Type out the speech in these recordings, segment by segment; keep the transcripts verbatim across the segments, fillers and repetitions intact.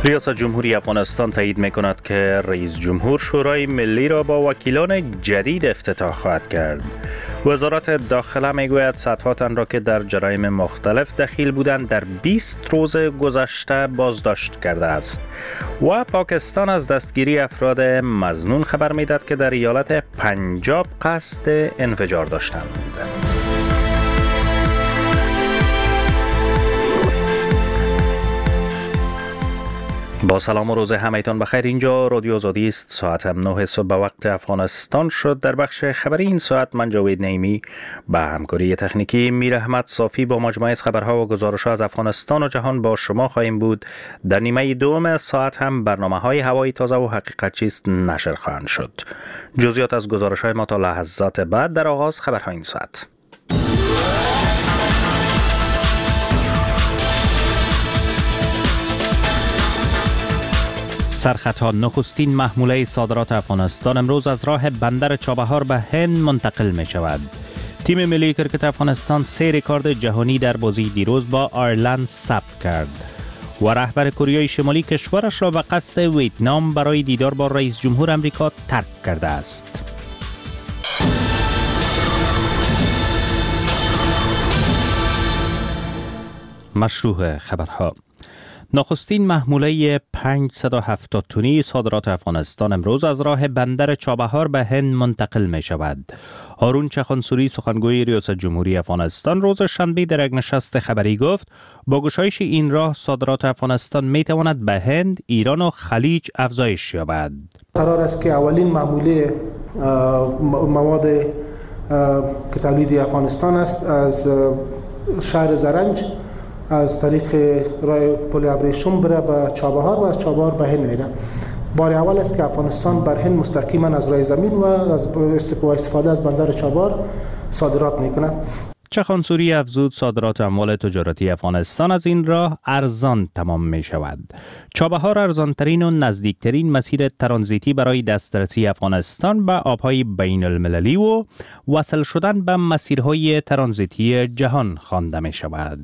ریاست جمهوری افغانستان تایید می‌کند که رئیس جمهور شورای ملی را با وکیلان جدید افتتاح خواهد کرد. وزارت داخله میگوید صدها تن را که در جرایم مختلف دخیل بودند در بیست روز گذشته بازداشت کرده است. و پاکستان از دستگیری افراد مظنون خبر می‌دهد که در ایالت پنجاب قصد انفجار داشتند. با سلام و روز همه‌تان بخیر. اینجا رادیو آزادی است. ساعت نه صبح به وقت افغانستان شد. در بخش خبری این ساعت من جاوید نعیمی با همکاری تکنیکی میر احمد صافی با مجموعه از خبرها و گزارش‌ها از افغانستان و جهان با شما خواهیم بود. در نیمه دوم ساعت هم برنامه‌های هوایی تازه و حقیقت چیست نشر خواهند شد. جزئیات از گزارش‌های ما تا لحظات بعد. در آغاز خبرهای این ساعت. سرخطها نخستین محموله صادرات افغانستان امروز از راه بندر چابهار به هند منتقل می شود. تیم ملی کرکت افغانستان سه رکورد جهانی در بازی دیروز با آیرلند ثبت کرد و رهبر کره شمالی کشورش را به قصد ویتنام برای دیدار با رئیس جمهور آمریکا ترک کرده است. مشروع خبرها. نخستین محموله پانصد و هفتاد تنی صادرات افغانستان امروز از راه بندر چابهار به هند منتقل می شود. هارون چخانسوری سخنگوی ریاست جمهوری افغانستان روز شنبه در یک نشست خبری گفت با گشایش این راه صادرات افغانستان می تواند به هند، ایران و خلیج افزایش یابد. قرار است که اولین محموله مواد که تولید افغانستان است از شهر زرنج از طریق راه پل ابریشم بره به چابهار و از چابهار به هند میره. بار اول است که افغانستان بر هند مستقیما از راه زمین و از استفاده از بندر چابهار صادرات میکنه. چخانسوری افزود صادرات اموال تجارتی افغانستان از این راه ارزان تمام می شود. چابهار ارزانترین و نزدیکترین مسیر ترانزیتی برای دسترسی افغانستان به آبهای بین المللی و وصل شدن به مسیرهای ترانزیتی جهان خوانده می شود.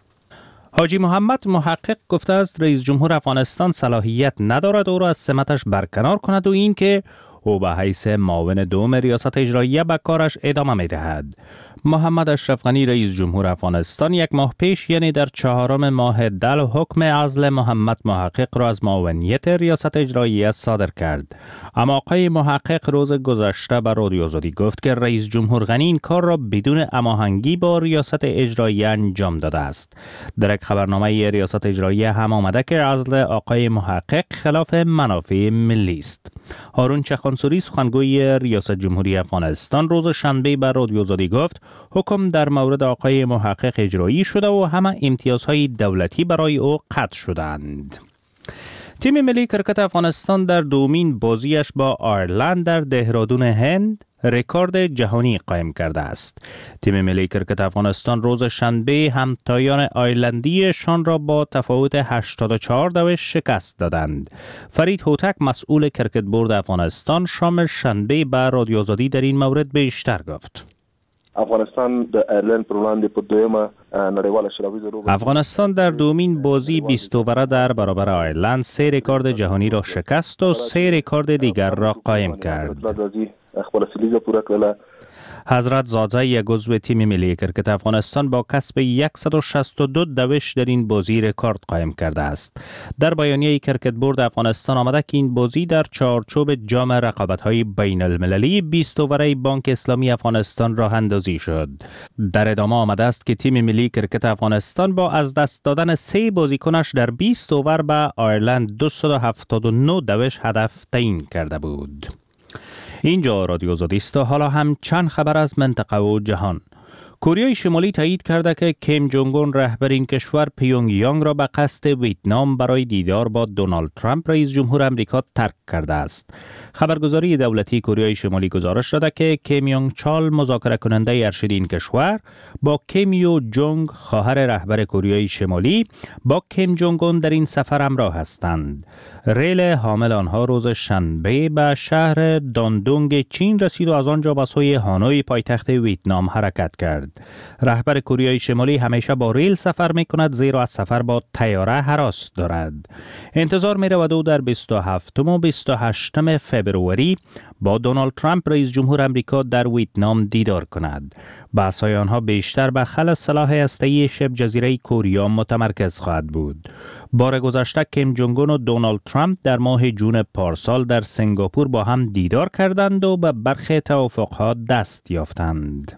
حاجی محمد محقق گفته است رئیس جمهور افغانستان صلاحیت ندارد او را از سمتش برکنار کند و این که او به حیث معاون دوم ریاست اجراییه به کارش ادامه می دهد. محمد اشرف غنی رئیس جمهور افغانستان یک ماه پیش یعنی در چهارم ماه دل حکم عزل محمد محقق را از معاونیت ریاست اجراییه صادر کرد. اما آقای محقق روز گذشته به رادیو آزادی گفت که رئیس جمهور غنی این کار را بدون هماهنگی با ریاست اجراییه انجام داده است. در یک خبرنامه ریاست اجراییه هم آمده که عزل آقای محقق خلاف منافع ملی است. هارون چخانسوری سخنگوی ریاست جمهوری افغانستان روز شنبه به رادیو آزادی گفت حکم در مورد آقای محقق اجرایی شده و همه امتیازهای دولتی برای او قطع شدند. تیم ملی کرکت افغانستان در دومین بازیش با آیرلند در دهرادون هند رکورد جهانی قائم کرده است. تیم ملی کرکت افغانستان روز شنبه همتایان آیرلندیشان را با تفاوت هشتاد و چهار دوش شکست دادند. فرید هوتک مسئول کرکت بورد افغانستان شام شنبه به رادیو آزادی در این مورد بیشتر گفت. افغانستان د ایرلند پر وړاندې په دویمه نړیواله شلویزه لوبه افغانستان در دومین بازی بیست اووره در برابر آیرلند سه رکورد جهانی را شکست و سه رکورد دیگر را قائم کرد. خپل سلیزه پوره کړله. حضرت زاده یک عضو تیم ملی کرکت افغانستان با کسب صد و شصت و دو دوش در این بازی رکورد قائم کرده است. در بیانیه کرکت بورد افغانستان آمده که این بازی در چارچوب جام رقابت‌های بین المللی بیست اوره بانک اسلامی افغانستان راه اندازی شد. در ادامه آمده است که تیم ملی کرکت افغانستان با از دست دادن سه بازیکنش در بیست اوور به آیرلند دویست و هفتاد و نه دوش هدف تعیین کرده بود. اینجا رادیو آزادی است و حالا هم چند خبر از منطقه و جهان. کره شمالی تایید کرده که کیم جونگ اون رهبر این کشور پیونگ یانگ را به قصد ویتنام برای دیدار با دونالد ترامپ رئیس جمهور آمریکا ترک کرده است. خبرگزاری دولتی کره شمالی گزارش داده که کیم یونگ چال مذاکره کننده ارشد این کشور با کیم یو جونگ خواهر رهبر کره شمالی با کیم جونگ اون در این سفر همراه هستند. ریل حامل آنها روز شنبه به شهر داندونگ چین رسید و از آنجا به سوی هانوی پایتخت ویتنام حرکت کرد. رهبر کره شمالی همیشه با ریل سفر می کند زیرا از سفر با طیاره هراس دارد. انتظار می رود او در بیست و هفتم و بیست و هشتم فبروری با دونالد ترامپ رئیس جمهور امریکا در ویتنام دیدار کند. بحث‌های آنها بیشتر به خلع سلاح هسته‌ای شبه جزیره کره متمرکز خواهد بود. بار گذشته کیم جونگ اون و دونالد ترامپ در ماه جون پارسال در سنگاپور با هم دیدار کردند و به برخی توافق‌ها دست یافتند.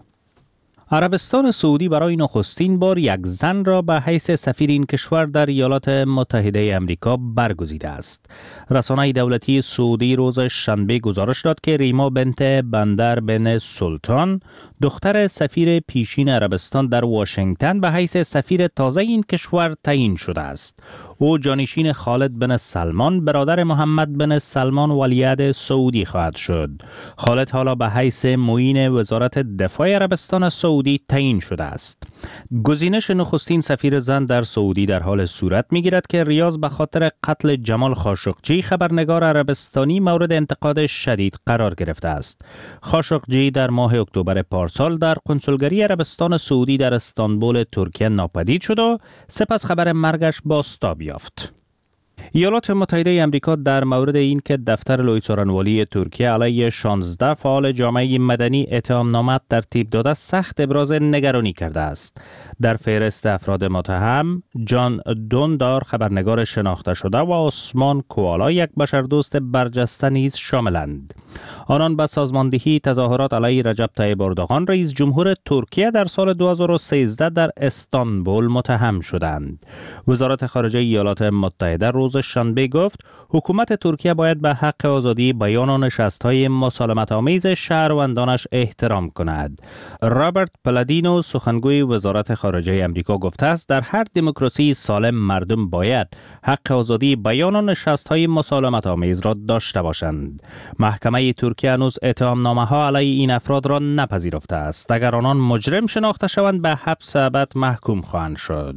عربستان سعودی برای نخستین بار یک زن را به حیث سفیر این کشور در ایالات متحده آمریکا برگزیده است. رسانه دولتی سعودی روز شنبه گزارش داد که ریما بنت بندر بن سلطان، دختر سفیر پیشین عربستان در واشنگتن، به حیث سفیر تازه این کشور تعیین شده است. او جانشین خالد بن سلمان، برادر محمد بن سلمان ولیعهد سعودی خواهد شد. خالد حالا به حیث معین وزارت دفاع عربستان سعودی تعیین شده است. گزینش نخستین سفیر زن در سعودی در حال صورت می‌گیرد که ریاض به خاطر قتل جمال خاشقجی، خبرنگار عربستانی، مورد انتقاد شدید قرار گرفته است. خاشقجی در ماه اکتبر پارسال در کنسولگری عربستان سعودی در استانبول ترکیه ناپدید شد و سپس خبر مرگش بازتاب یافت. ایالات متحده آمریکا در مورد این که دفتر لوی څارنوالی ترکیه علیه شانزده فعال جامعه مدنی اتهامنامه ترتیب داده سخت ابراز نگرانی کرده است. در فهرست افراد متهم جان دوندار، خبرنگار شناخته شده، و عثمان کوالا، یک بشردوست برجسته نیز شاملند. آنان به سازماندهی تظاهرات علیه رجب طیب اردوغان رئیس جمهور ترکیه در سال دو هزار و سیزده در استانبول متهم شدند. وزارت خارجه ایالات متحده روز شنبه گفت حکومت ترکیه باید به حق آزادی بیان و نشست‌های مسالمت آمیز شهروندانش احترام کند. رابرت پلادینو، سخنگوی وزارت خارجه آمریکا، گفته است در هر دموکراسی سالم مردم باید حق آزادی بیان و نشست‌های مسالمت آمیز را داشته باشند. محکمه ترکیه هنوز اتهامنامه‌ها علیه این افراد را نپذیرفته است. اگر آنان مجرم شناخته شوند به حبس ابد محکوم خواهند شد.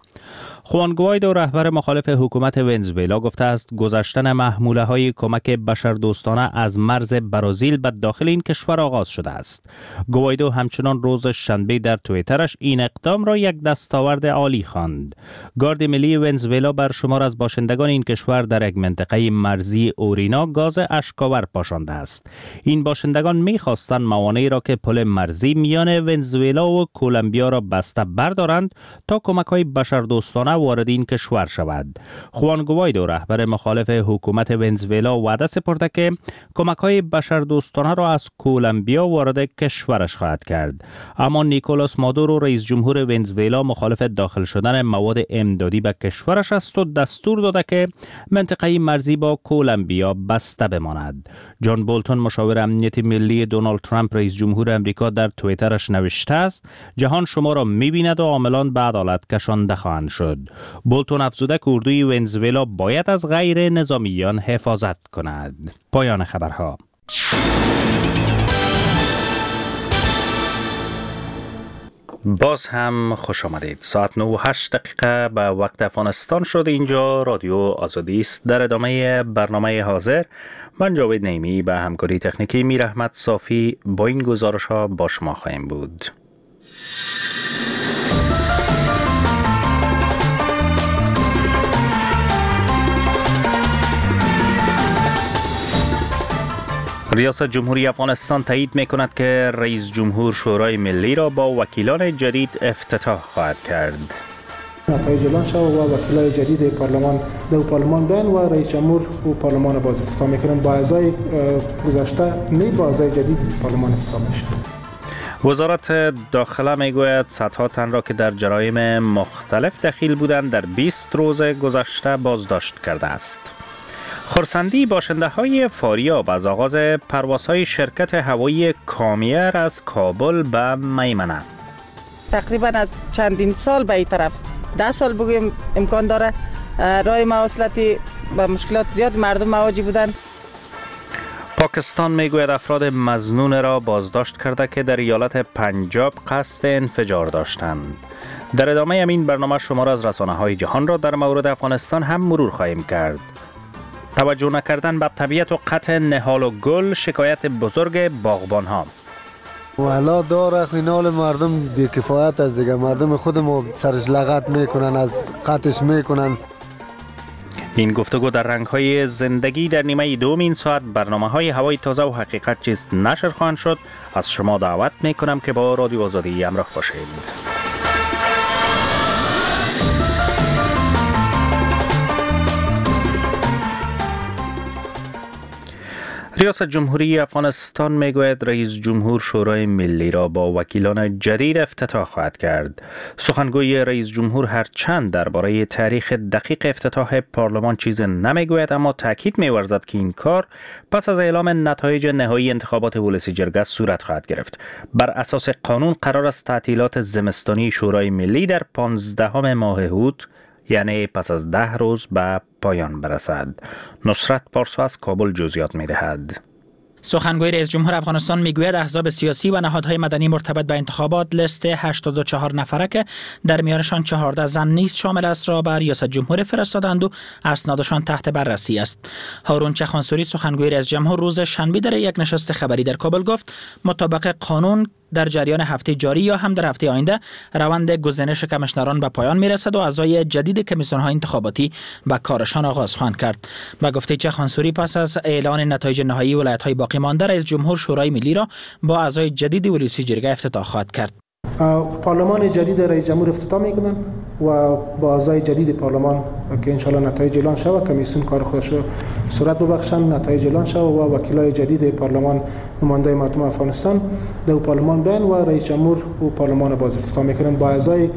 خوان گوایدو، رهبر مخالف حکومت ونزوئلا، گفته است گذشتن محموله های کمک بشردوستانه از مرز برزیل به داخل این کشور آغاز شده است. گوایدو همچنان روز شنبه در توییترش این اقدام را یک دستاورد عالی خواند. گارد ملی ونزوئلا بر شمار از باشندگان این کشور در یک منطقه مرزی اورینا گاز اشک‌آور پاشانده است. این باشندگان می‌خواستند موانعی را که پل مرزی میان ونزوئلا و کلمبیا را بسته بردارند تا کمک‌های بشردوستانه وارد این کشور شود. خوان گوایدو، رهبر مخالف حکومت ونزوئلا، وعده سپرده که کمک‌های بشردوستانه را از کلمبیا وارد کشورش خواهد کرد. اما نیکولاس مادورو، رئیس جمهور ونزوئلا، مخالف داخل شدن مواد امدادی به کشورش است و دستور داده که منطقه مرزی با کلمبیا بسته بماند. جان بولتون، مشاور امنیت ملی دونالد ترامپ رئیس جمهور امریکا، در توییترش نوشته است جهان شما را می‌بیند و عاملان به عدالت کشانده خواهند شد. بولتون افزوده که اردوی ونزوئلا باید از غیر نظامیان حفاظت کند. پایان خبرها. باز هم خوش آمدید. ساعت نه و هشت دقیقه به وقت افغانستان شد. اینجا رادیو آزادی است. در ادامه برنامه حاضر من جاوید نعیمی به همکاری تکنیکی میر احمد صافی با این گزارش ها با شما خواهیم بود. ریاست جمهوری افغانستان تایید می‌کند که رئیس جمهور شورای ملی را با وکیلان جدید افتتاح خواهد کرد. نتایج اعلان شد و وکیلان جدید پارلمان در پارلمان بیان و رئیس جمهور و پارلمان باز افتتاح می‌کنند. با اعضای گذشته نه با اعضای جدید پارلمان افتتاح می‌شود. وزارت داخله میگوید صدها تن را که در جرایم مختلف دخیل بودند در بیست روز گذشته بازداشت کرده است. خرسندی باشنده های فاریاب از آغاز پروازهای شرکت هوایی کامیر از کابل به میمنه. تقریبا از چندین سال به این طرف ده سال بگویم امکان داره راه مواصلاتی با مشکلات زیاد مردم مواجه بودند. پاکستان میگوید افراد مظنون را بازداشت کرده که در ایالت پنجاب قصد انفجار داشتند. در ادامه همین برنامه شما را از رسانه های جهان را در مورد افغانستان هم مرور خواهیم کرد. توجه نکردن به طبیعت و قطع نهال و گل شکایت بزرگ باغبان ها. والا داره خینال مردم بی‌کفایت از دیگه، مردم خود ما سرش لغت میکنن، از قطعش میکنن. این گفتگو در رنگ‌های زندگی در نیمه دوم این ساعت برنامه‌های هوای تازه و حقیقت چیست نشر خواهند شد. از شما دعوت میکنم که با رادیو آزادی همراه باشید. ریاست جمهوری افغانستان میگوید رئیس جمهور شورای ملی را با وکیلان جدید افتتاح خواهد کرد. سخنگوی رئیس جمهور هرچند درباره تاریخ دقیق افتتاح پارلمان چیز نمیگوید، اما تاکید می‌ورزد که این کار پس از اعلام نتایج نهایی انتخابات ولسی جرگه صورت خواهد گرفت. بر اساس قانون قرار است تعطیلات زمستانی شورای ملی در پانزدهم ماه هوت، یعنی پس از ده روز به پایان برسد. نصرت پارسا از کابل جزئیات می‌دهد. سخنگوی رئیس جمهور افغانستان میگوید احزاب سیاسی و نهادهای مدنی مرتبط به انتخابات لیست هشتاد و چهار نفره که در میانشان چهارده زن نیست شامل است را بر ریاست جمهور فرستادند و اسنادشان تحت بررسی است. هارون چخانسوری سخنگوی رئیس جمهور روز شنبه در یک نشست خبری در کابل گفت مطابق قانون در جریان هفته جاری یا هم در هفته آینده روند گزینش کمیشنران به پایان میرسد و اعضای جدید کمیسیون‌های انتخاباتی به کارشان آغاز خواهند کرد. با گفته چخانسوری پس از اعلان نتایج نهایی ولایت‌های باقی مانده رئیس جمهور شورای ملی را با اعضای جدید ولسی جرگه افتتاح خواهد کرد. پارلمان جدید رئیس جمهور افتتاح میکنن و با اعضای جدید پارلمان که انشالله نتایج اعلان شود کمیسیون کار خودش رو صورت ببخشند، نتایج اعلان شود و وکیلای جدید پارلمان نماینده مردم افغانستان در پارلمان بیان و رئیس جمهور و پارلمان باز افتتاح میکنن. با اعضای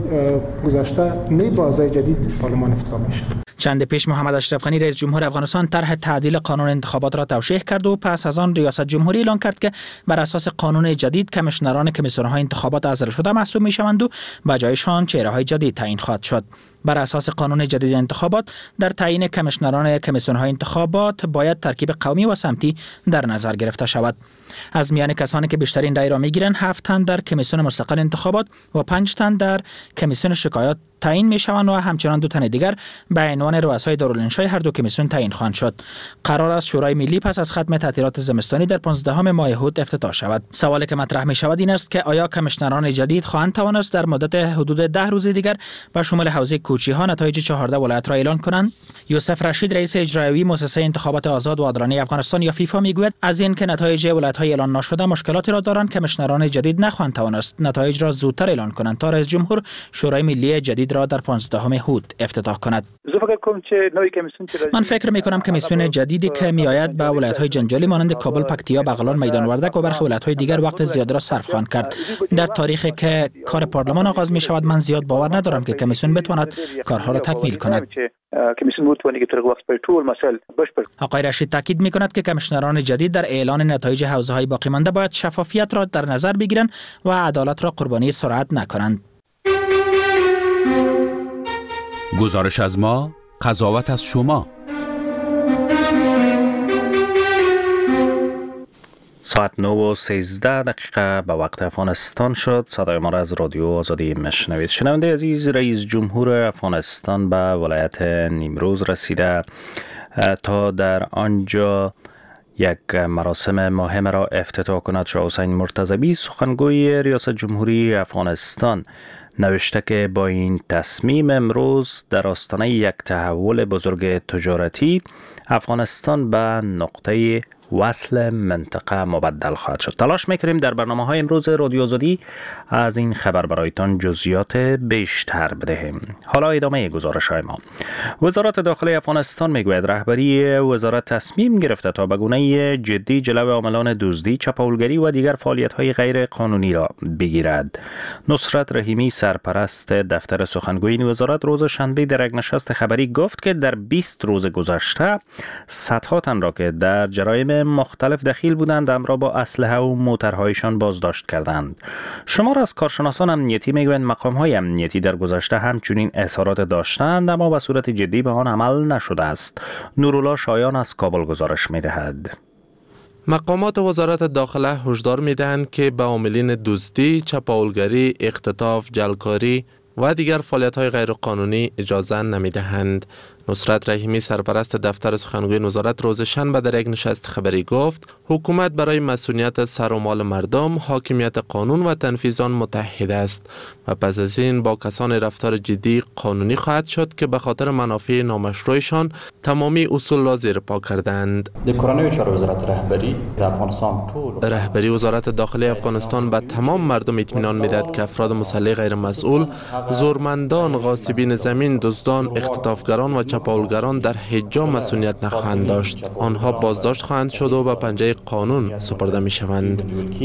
گذشته نه با اعضای جدید پارلمان افتتاح میشه. چند پیش محمد اشرف غنی رئیس جمهور افغانستان طرح تعدیل قانون انتخابات را توشیح کرد و پس از آن ریاست جمهوری اعلان کرد که بر اساس قانون جدید کمیشنران کمیسیون‌های انتخابات عزل شده محسوب می‌شوند و به جایشان چهره‌های جدید تعیین خواهد شد. بر اساس قانون جدید انتخابات در تعیین کمیشنران کمیسیون‌های انتخابات باید ترکیب قومی و سمتی در نظر گرفته شود. از میان کسانی که بیشترین رای را می‌گیرند هفت تن در کمیسیون مستقل انتخابات و پنج تن در کمیسیون شکایات تعیین می‌شوند و همچنان دو تن دیگر به عنوان رؤسای دارالانشای هر دو کمیسیون تعیین خواهند شد. قرار است شورای ملی پس از ختم تعطیلات زمستانی در پانزدهم ماه هوت افتتاح شود. سوالی که مطرح می‌شود این است که آیا کمیشنران جدید خواهند توانست در مدت حدود ده روز دیگر به شمول حوزه کوچی‌ها نتایج چهارده ولایت را اعلان کنند؟ یوسف رشید رئیس اجرایی مؤسسه انتخابات آزاد و عادلانه افغانستان یا فیفا میگوید از این که نتایج ولایت‌های اعلان نشده مشکلاتی را دارند، کمیشنران جدید نخواهند توانست نتایج را زودتر اعلان کنند تا رئیس جمهور شورای ملی جدید را در پانزدهم هوت افتتاح کند. من فکر می‌کنم کمیسیون جدیدی که میآید به ولایت‌های جنجالی مانند کابل، پکتیا، بغلان، میدان وردک و برخی ولایت‌های دیگر وقت زیاد را صرف خواهند کرد. در تاریخی که کار پارلمان آغاز می‌شود من زیاد باور ندارم که کمیسیون بتواند کارها را تکمیل کند. آقای رشید تاکید می‌کند که کمیشنران جدید در اعلان نتایج حوزه‌های باقی مانده باید شفافیت را در نظر بگیرند و عدالت را قربانی سرعت نکنند. گزارش از ما، قضاوت از شما. ساعت نه و سیزده دقیقه به وقت افغانستان شد. صدای ما را از رادیو آزادی میشنوید. شنونده عزیز، رئیس جمهور افغانستان به ولایت نیمروز رسیده تا در آنجا یک مراسم مهم را افتتاح کند. شاه حسین مرتضوی سخنگوی ریاست جمهوری افغانستان نوشته که با این تصمیم امروز در آستانه یک تحول بزرگ تجارتی افغانستان به نقطه وصل منطقه مبدل خواهد شد. تلاش میکنیم در برنامه های امروز رادیو آزادی از این خبر برایتان جزئیات بیشتر بدهیم. حالا ادامه گزارش های ما. وزارت داخلی افغانستان میگوید رهبری وزارت تصمیم گرفته تا به گونه جدی جلو عاملان دزدی، چپاولگری و دیگر فعالیت های غیر قانونی را بگیرد. نصرت رحیمی سرپرست دفتر سخنگوی این وزارت روز شنبه در یک نشست خبری گفت که در بیست روز گذشته صدها تن را که در جرایم مختلف دخیل بودند همراه با اسلحه و موترهایشان بازداشت کردند. شمار از کارشناسان امنیتی میگویند مقام‌های امنیتی در گذشته همچنین اظهارات داشتند اما به صورت جدی به آن عمل نشده است. نورالله شایان از کابل گزارش می‌دهد. مقامات وزارت داخله هشدار می‌دهند که به عاملین دزدی، چپاولگری، اختطاف، جلکاری و دیگر فعالیت‌های غیرقانونی اجازه نمی‌دهند. نصرت رحیمی سرپرست دفتر سخنگوی وزارت روز شنبه در یک نشست خبری گفت حکومت برای مسئولیت سر و مال مردم، حاکمیت قانون و تنفیذ آن متحد است و پس از این با کسان رفتار جدی قانونی خواهد شد که به خاطر منافع نامشروعشان تمامی اصول را زیر پا کردند. وزارت رهبری افغانستان رهبری وزارت داخلی افغانستان به تمام مردم اطمینان میدهد که افراد مسلح غیر مسئول، زورمندان، غاصبین زمین، دزدان، اختطافگران و چپاولگران در هیچ جا مسئولیت نخواهند داشت. آنها بازداشت خواهند شد و به پنجه قانون سپرده می شوند.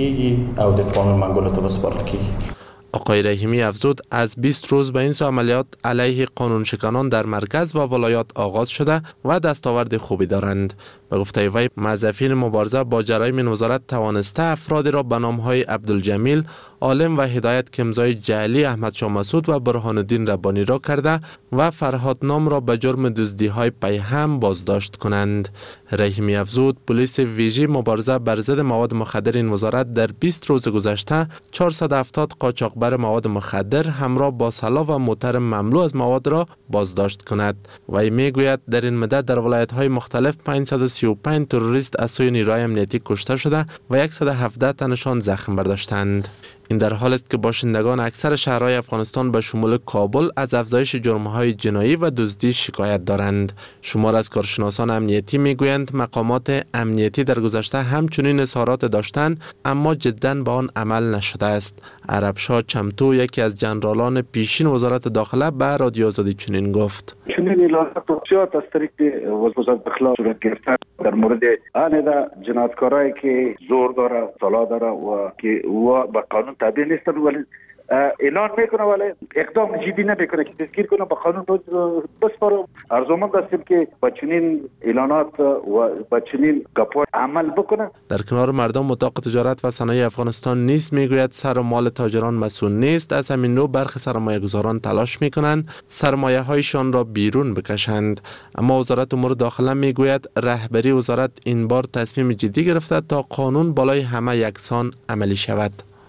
آقای رحیمی افزود از بیست روز به این سو عملیات علیه قانون شکنان در مرکز و ولایات آغاز شده و دستاورد خوبی دارند. به گفته وی موظفین مبارزه با جرایم این وزارت توانسته افرادی را به نام‌های عبدالجمیل، عالم و هدایت که امضای جعلی احمد شاه مسعود و برهان الدین ربانی را کرده و فرهاد نام را به جرم دزدی‌های پیهم بازداشت کنند. رحیمی افزود پلیس ویژه مبارزه بر ضد مواد مخدر این وزارت در بیست روز گذشته چهارصد و هفتاد قاچاقبر مواد مخدر همراه با سلاح و موتر مملو از مواد را بازداشت کند. وی میگوید در این مدت در ولایت‌های مختلف پانصد و سی و پنج تروریست از سوی نیروهای امنیتی کشته شده و صد و هفده تنشان زخم برداشتند. این در حالی است که باشندگان اکثر شهرهای افغانستان به شمول کابل از افزایش جرم‌های جنایی و دزدی شکایت دارند. شمار از کارشناسان امنیتی میگویند مقامات امنیتی در گذشته همچنین اظهارات داشتند اما جداً به آن عمل نشده است. عرب شاه چمتو یکی از جنرالان پیشین وزارت داخله به رادیو آزادی چنین گفت: چنین اعلانات توصیات از طریق وزارت داخله صورت گرفته در مورد آن جنایتکارایی که زور داره، طلا داره و که و به قانون تابع نیستن ولی اعلان میکنه ولی اقدام جدی نمیکنه که تذکیر کنه به قانون بسپاره. ارزومند هستیم که با چنین اعلانات و با چنین گپ‌ها عمل بکنه. در کنار مردم اتاق تجارت و صنایع افغانستان نیز میگوید سر و مال تاجران مسئول نیست. از همین رو برخی سرمایه‌گذاران تلاش میکنند سرمایه هایشان را بیرون بکشند، اما وزارت امور داخله میگوید رهبری وزارت این بار تصمیم جدی گرفته تا قانون بالای همه یکسان عملی شود.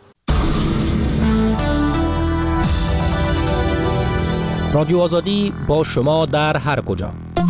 رادیو آزادی با شما در هر کجا.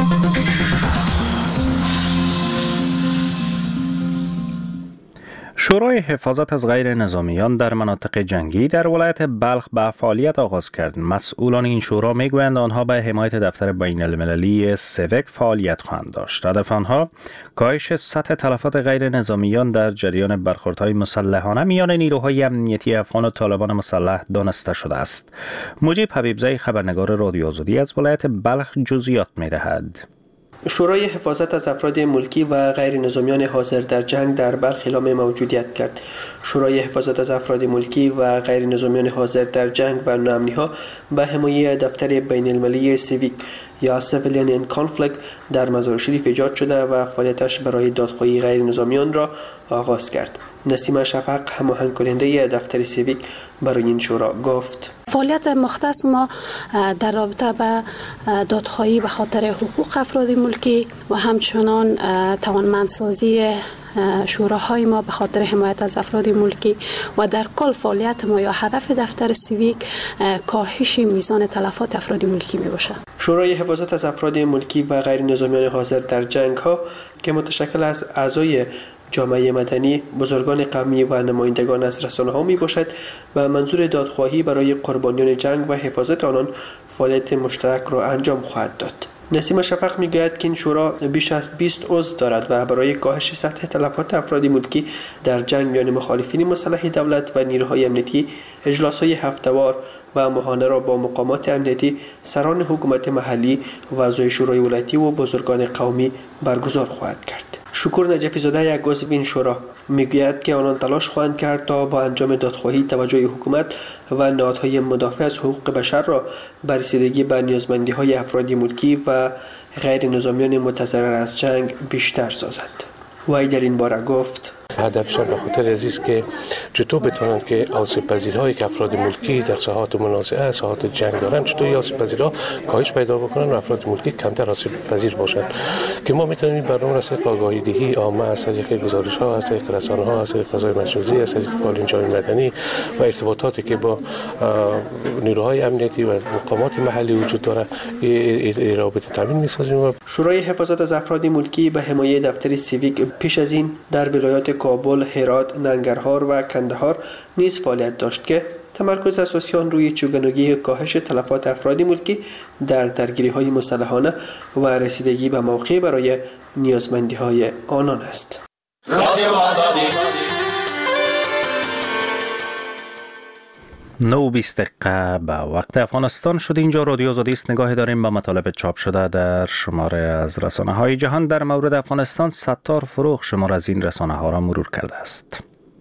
شورای حفاظت از غیر نظامیان در مناطق جنگی در ولایت بلخ به فعالیت آغاز کرد. مسئولان این شورا میگویند آنها به حمایت دفتر بین المللی سیویک فعالیت خواهند داشت. هدف آنها کاهش سطح تلفات غیر نظامیان در جریان برخوردهای مسلحانه میان نیروهای امنیتی افغان و طالبان مسلح دانسته شده است. مجیب حبیبزی خبرنگار رادیو آزادی از ولایت بلخ جزئیات می‌دهد. شورای حفاظت از افراد ملکی و غیر نظامیان حاضر در جنگ در بلخ اعلام موجودیت کرد. شورای حفاظت از افراد ملکی و غیر نظامیان حاضر در جنگ و ناامنی‌ها به حمایت دفتر بین المللی سیویک یا Civilian in Conflict در مزار شریف ایجاد شده و فعالیتش برای دادخواهی غیر نظامیان را آغاز کرد. نسیم شفق هماهنگ کننده دفتر سیویک برای این شورا گفت: فعالیت مختص ما در رابطه به دادخواهی به خاطر حقوق افراد ملکی و همچنان توانمندسازی شوراهای ما به خاطر حمایت از افراد ملکی و در کل فعالیت ما یا هدف دفتر سیویک کاهش میزان تلفات افراد ملکی می باشد. شورای حفاظت از افراد ملکی و غیر نظامیان حاضر در جنگ ها که متشکل از اعضای جامعه مدنی، بزرگان قومی و نمایندگان از رسانه ها می باشد و منظور دادخواهی برای قربانیان جنگ و حفاظت آنان فعالیت مشترک را انجام خواهد داد. نسیم شفق میگوید که این شورا بیش از بیست عضو دارد و برای کاهش سطح تلفات افراد ملکی در جنگ میان مخالفین مسلح دولت و نیروهای امنیتی اجلاس‌های هفته‌وار و ماهانه را با مقامات امنیتی، سران حکومت محلی و اعضای شورای ولایتی و بزرگان قومی برگزار خواهد کرد. شکور نجفی زاده یک عضو این شورا میگوید که آنان تلاش خواهند کرد تا با انجام دادخواهی توجه حکومت و نهادهای مدافع از حقوق بشر را بر رسیدگی به نیازمندی‌های افراد ملکی و غیر نظامیان متضرر از جنگ بیشتر سازند. وی در این باره گفت: هدفش به خاطر عزیز که چطور بتونن که آسیب پذیرهایی که افراد ملکی در ساحات منازعه، ساحات جنگ دارن، چطور آسیب پذیرها کاهش پیدا بکنن و افراد ملکی کمتر آسیب پذیر باشن. که ما میتونیم این برنامه را از طریق آگاهی دهی عامه، از طریق گزارش‌ها، از طریق رسانه‌ها، از طریق فضای مجازی، از طریق فعالین مدنی و ارتباطاتی که با نیروهای امنیتی و مقامات محلی وجود داره این رابطه تامین می‌سازیم. شورای حفاظت از افراد ملکی به حمایت دفتر سیویک پیش از این در ولایات کابل، هرات، ننگرهار و کندهار نیز فعالیت داشت که تمرکز اساسیان روی چگونگی کاهش تلفات افراد ملکی در درگیری‌های مسلحانه و رسیدگی به موقع برای نیازمندی‌های آنان است. نو بیست دقیقه به وقت افغانستان شد. اینجا رادیو آزادی است. نگاهی داریم به مطالب چاپ شده در شماره از رسانه های جهان. در مورد افغانستان ستار فروغ شماره از این رسانه ها را مرور کرده است.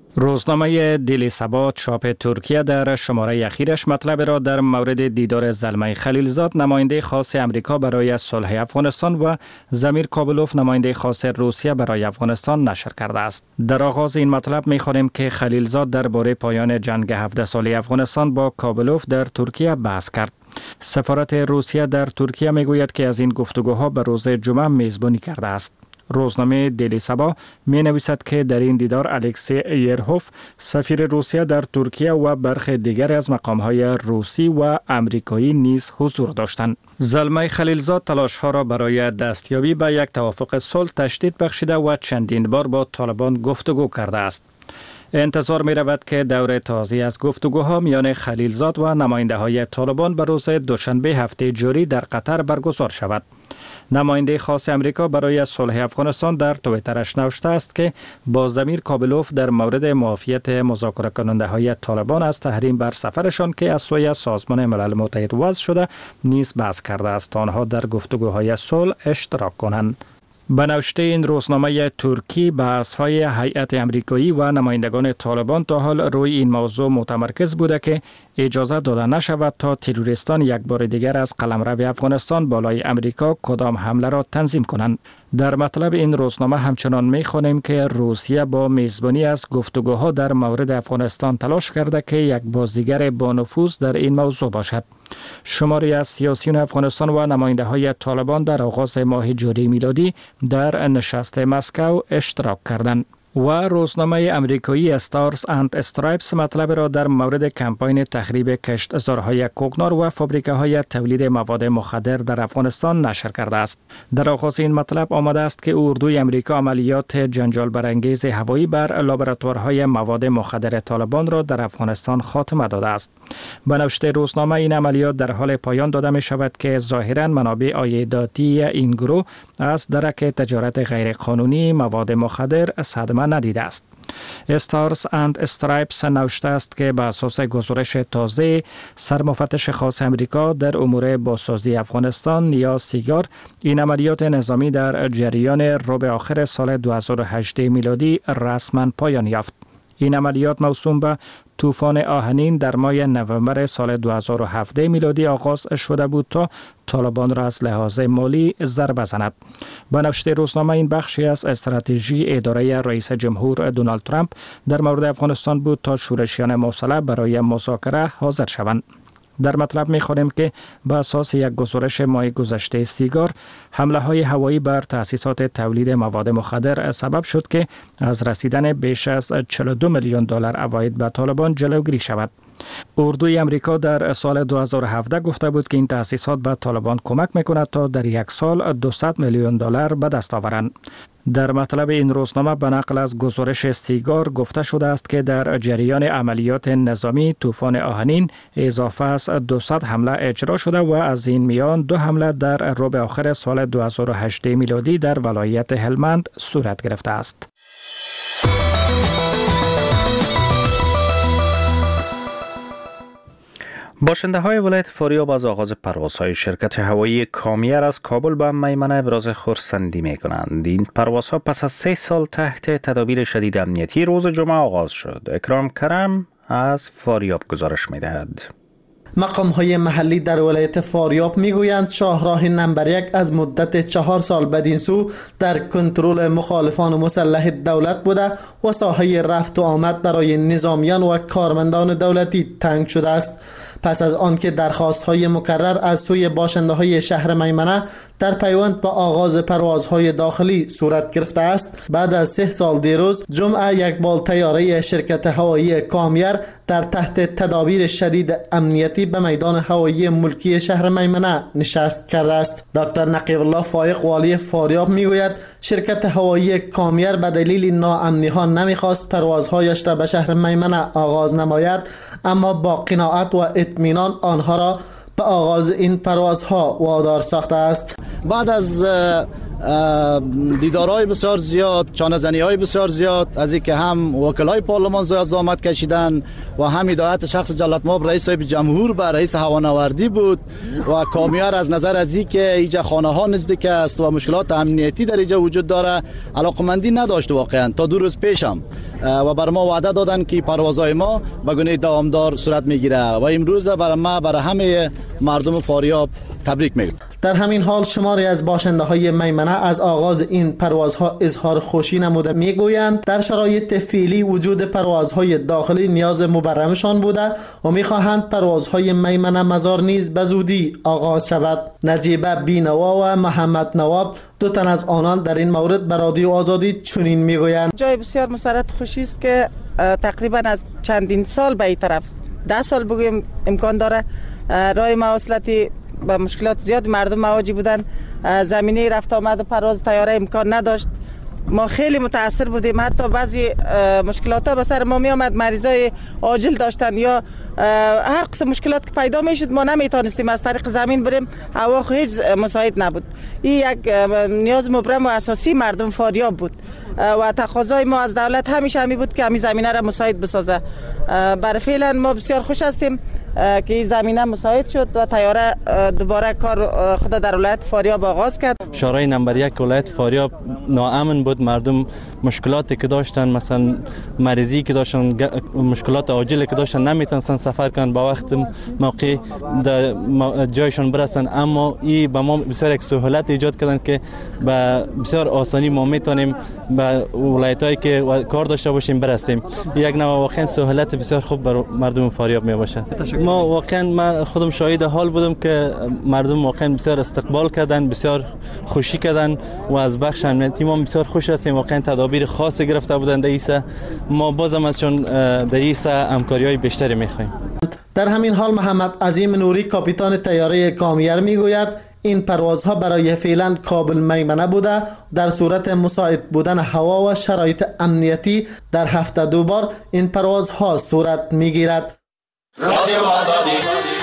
روزنامه دیلی سبا چاپ ترکیه در شماره اخیرش مطلب را در مورد دیدار زلمه خلیلزاد نماینده خاص امریکا برای صلح افغانستان و زمیر کابلوف نماینده خاص روسیه برای افغانستان نشر کرده است. در آغاز این مطلب می‌خوانیم که خلیلزاد درباره پایان جنگ هفده ساله افغانستان با کابلوف در ترکیه بحث کرد. سفارت روسیه در ترکیه میگوید که از این گفتگوها به روز جمعه میزبانی کرده است. روزنامه دیلی سبا می نویسد که در این دیدار الکسی ایرهوف سفیر روسیه در ترکیه و برخی دیگر از مقام‌های روسی و آمریکایی نیز حضور داشتند. زلمه خلیلزاد تلاش‌ها را برای دستیابی به یک توافق صلح تشدید بخشیده و چندین بار با طالبان گفتگو کرده است. انتظار می رود که دور تازه از گفتگوها میان خلیلزاد و نماینده های طالبان به روز دوشنبه هفته جاری در قطر برگزار شود. نماینده خاص امریکا برای صلح افغانستان در توییترش نوشته است که با زمیر کابلوف در مورد معافیت مذاکره کننده های طالبان از تحریم بر سفرشان که از سوی سازمان ملل متحد وضع شده نیز بحث کرده است تا آنها در گفتگوهای صلح اشتراک کنند. به نوشته این روزنامه ترکی بحث‌های هیئت امریکایی و نمایندگان طالبان تا حال روی این موضوع متمرکز بوده که اجازه داده نشود تا تروریستان یک بار دیگر از قلمرو افغانستان بالای امریکا کدام حمله را تنظیم کنند. در مطلب این روزنامه همچنان می‌خوانیم که روسیه با میزبانی از گفتگوها در مورد افغانستان تلاش کرده که یک بازیگر با نفوذ در این موضوع باشد. شماری از سیاسیون افغانستان و نماینده های طالبان در آغاز ماه جاری میلادی در نشست مسکو اشتراک کردند. و روزنامه امریکایی استارز اند استرایپس مطلب را در مورد کمپاین تخریب کشتزارهای کوکنار و فابریکه‌های تولید مواد مخدر در افغانستان نشر کرده است. در آغاز این مطلب آمده است که اردوی امریکا عملیات جنجال برانگیز هوایی بر لابراتوارهای مواد مخدر طالبان را در افغانستان خاتمه داده است. به نوشته روزنامه این عملیات در حال پایان داده می شود که ظاهراً منابع عایداتی این گروه از درک تجارت غیرقانونی مواد مخدر صدمه ندیده است. استارز اند استرایپس نوشته است که به اساس گزارش تازه سرمفتش خاص امریکا در امور بازسازی افغانستان یا سیگار این عملیات نظامی در جریان ربع آخر سال دو هزار و هجده میلادی رسما پایان یافت. این عملیات موسوم به طوفان آهنین در ماه نوامبر سال دو هزار و هفده میلادی آغاز شده بود تا طالبان را از لحاظ مالی ضربه زند. به نوشته روزنامه این بخشی از استراتژی اداره رئیس جمهور دونالد ترامپ در مورد افغانستان بود تا شورشیان مسلح برای مذاکره حاضر شوند. در مطلب می‌خوانیم که به اساس یک گزارش ماه گذشته سیگار حمله های هوایی بر تأسیسات تولید مواد مخدر سبب شد که از رسیدن بیش از چهل و دو میلیون دلار عواید به طالبان جلوگیری شود. اردوی امریکا در سال دو هزار و هفده گفته بود که این تأسیسات به طالبان کمک می‌کند تا در یک سال دویست میلیون دلار به دست آورند. در مطلب این روزنامه به نقل از گزارش سیگار گفته شده است که در جریان عملیات نظامی طوفان آهنین اضافه از دویست حمله اجرا شده و از این میان دو حمله در ربع آخر سال دو هزار و هجده میلادی در ولایت هلمند صورت گرفته است. باشنده های ولایت فاریاب از آغاز پروازهای شرکت هوایی کامیر از کابل به میمنه ابراز خرسندی می کنند. این پروازها پس از سه سال تحت تدابیر شدید امنیتی روز جمعه آغاز شد. اکرام کرم از فاریاب گزارش می دهد. مقام‌های محلی در ولایت فاریاب میگویند شاهراه نمبر یک از مدت چهار سال بدین سو در کنترل مخالفان مسلح دولت بوده و ساحه رفت و آمد برای نظامیان و کارمندان دولتی تنگ شده است. پس از آنکه درخواست‌های مکرر از سوی باشنده‌های شهر میمنه در پیوند با آغاز پروازهای داخلی صورت گرفته است، بعد از سه سال دیروز جمعه یک بال طیاره شرکت هوایی کامیر در تحت تدابیر شدید امنیتی به میدان هوایی ملکی شهر میمنه نشست کرده است. دکتر نقیب الله فایق والی فاریاب میگوید شرکت هوایی کامیر به دلیل ناامنی ها نمیخواست پروازهایش را به شهر میمنه آغاز نماید، اما با قناعت و اطمینان آنها را به آغاز این پروازها وادار ساخته است. بعد از دیدارهای بسیار زیاد، چانه‌زنی‌های بسیار زیاد، از اینکه هم وکلای پارلمان زیاد زحمت کشیدن و هم هدایت شخص جلالت مآب رئیس صاحب جمهور به رئیس هوانوردی بود و کامیار از نظر از اینکه اینجا خانه‌ها نزدیک است و مشکلات امنیتی در اینجا وجود داره علاقمندی نداشت واقعا تا دو روز پیشم و بر ما وعده دادن که پروازهای ما به گونه دوامدار صورت میگیره و امروز برای ما برای همه مردم فاریاب تبریک میگم. در همین حال شماری از باشنده های میمنه از آغاز این پروازها اظهار خوشی نموده. میگویند در شرایط فعلی وجود پروازهای داخلی نیاز مبرمشان بوده و میخواهند پروازهای میمنه مزار نیز به زودی آغاز شود. نجیبه بینوا و محمد نواب دو تن از آنان در این مورد به رادیو آزادی چنین میگویند: جای بسیار مسرت خوشی است که تقریبا از چندین سال به این طرف ده سال بگویم امکان داره راه مواصلاتی با مشکلات زیاد مردم مواجه بودن، زمینه رفت آمد پرواز طیاره امکان نداشت. ما خیلی متاثر بودیم، حتی بعضی مشکلات ها به سر ما می آمد، مریضای عاجل داشتن یا هر قسم مشکلات که پیدا می شد ما نمیتونستیم از طریق زمین بریم، هوا هیچ مساعد نبود. این یک نیاز مبرم و اساسی مردم فاریاب بود و تقاضای ما از دولت همیشه همی بود که همین زمینه را مساعد بسازه. برای فعلا ما بسیار خوش هستیم که این زمینه مساعد شد و طیاره دوباره کار خود در ولایت فاریاب آغاز کرد. شورای نمبر یک ولایت فاریاب ناامن بود، مردم مشکلاتی که داشتن، مثلا مریضی که داشتن، مشکلات عاجلی که داشتن، نمیتونستن سفر کنن با وقت موقع در جایشان برسن، اما این به ما بسیار یک سهولت ایجاد کردن که به بسیار آسانی ما میتونیم به ولایتایی که کار داشته باشیم برسیم. یک نوع واقعا سهولت بسیار خوب بر مردم فاریاب می باشه. ما واقعا من خودم شاهد حال بودم که مردم واقعا بسیار استقبال کردن، بسیار خوشی کردن و از بخش امنیتی ما بسیار خوش هستیم. واقعا تدابیر خاصی گرفته بودن در ایسا، ما بازم ازشون در ایسا همکاری‌های بیشتری می‌خوایم. در همین حال محمد عظیم نوری کاپیتان طیاره کامیر میگوید این پروازها برای فعلا کابل میمنه بوده. در صورت مساعد بودن هوا و شرایط امنیتی در هفته دو بار این پروازها صورت میگیرد. رادیو آزادی.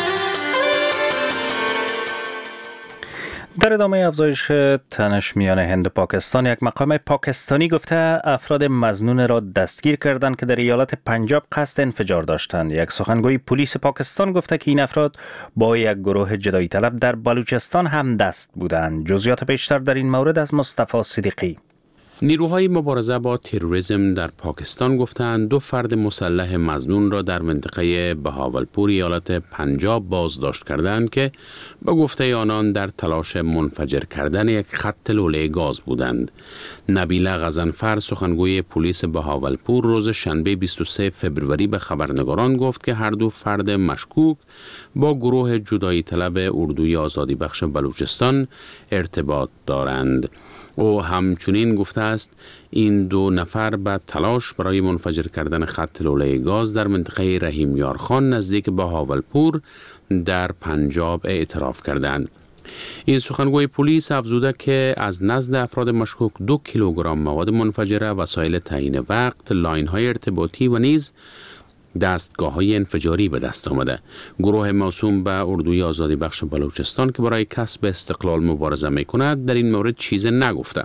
در ادامه افزایش تنش میان هند و پاکستان، یک مقام پاکستانی گفته افراد مظنون را دستگیر کردند که در ایالت پنجاب قصد انفجار داشتند. یک سخنگوی پلیس پاکستان گفته که این افراد با یک گروه جدایی طلب در بلوچستان هم دست بودند. جزئیات بیشتر در این مورد از مصطفی صدیقی. نیروهای مبارزه با تروریسم در پاکستان گفتند دو فرد مسلح مظنون را در منطقه بهاولپور ایالت پنجاب بازداشت کردند که با گفته آنان در تلاش منفجر کردن یک خط لوله گاز بودند. نبیله غضنفر سخنگوی پلیس بهاولپور روز شنبه بیست و سوم فوریه به خبرنگاران گفت که هر دو فرد مشکوک با گروه جدایی طلب اردوی آزادی بخش بلوچستان ارتباط دارند. او همچنین گفته است این دو نفر به تلاش برای منفجر کردن خط لوله گاز در منطقه رحیم یارخان نزدیک بهاولپور در پنجاب اعتراف کردند. این سخنگوی پلیس افزوده که از نزد افراد مشکوک دو کیلوگرم مواد منفجره، وسایل تعیین وقت، لاین‌های ارتباطی و نیز دستگاه‌های انفجاری به دست آمده. گروه موسوم به اردوی آزادی بخش بلوچستان که برای کسب استقلال مبارزه می‌کند در این مورد چیز نگفته.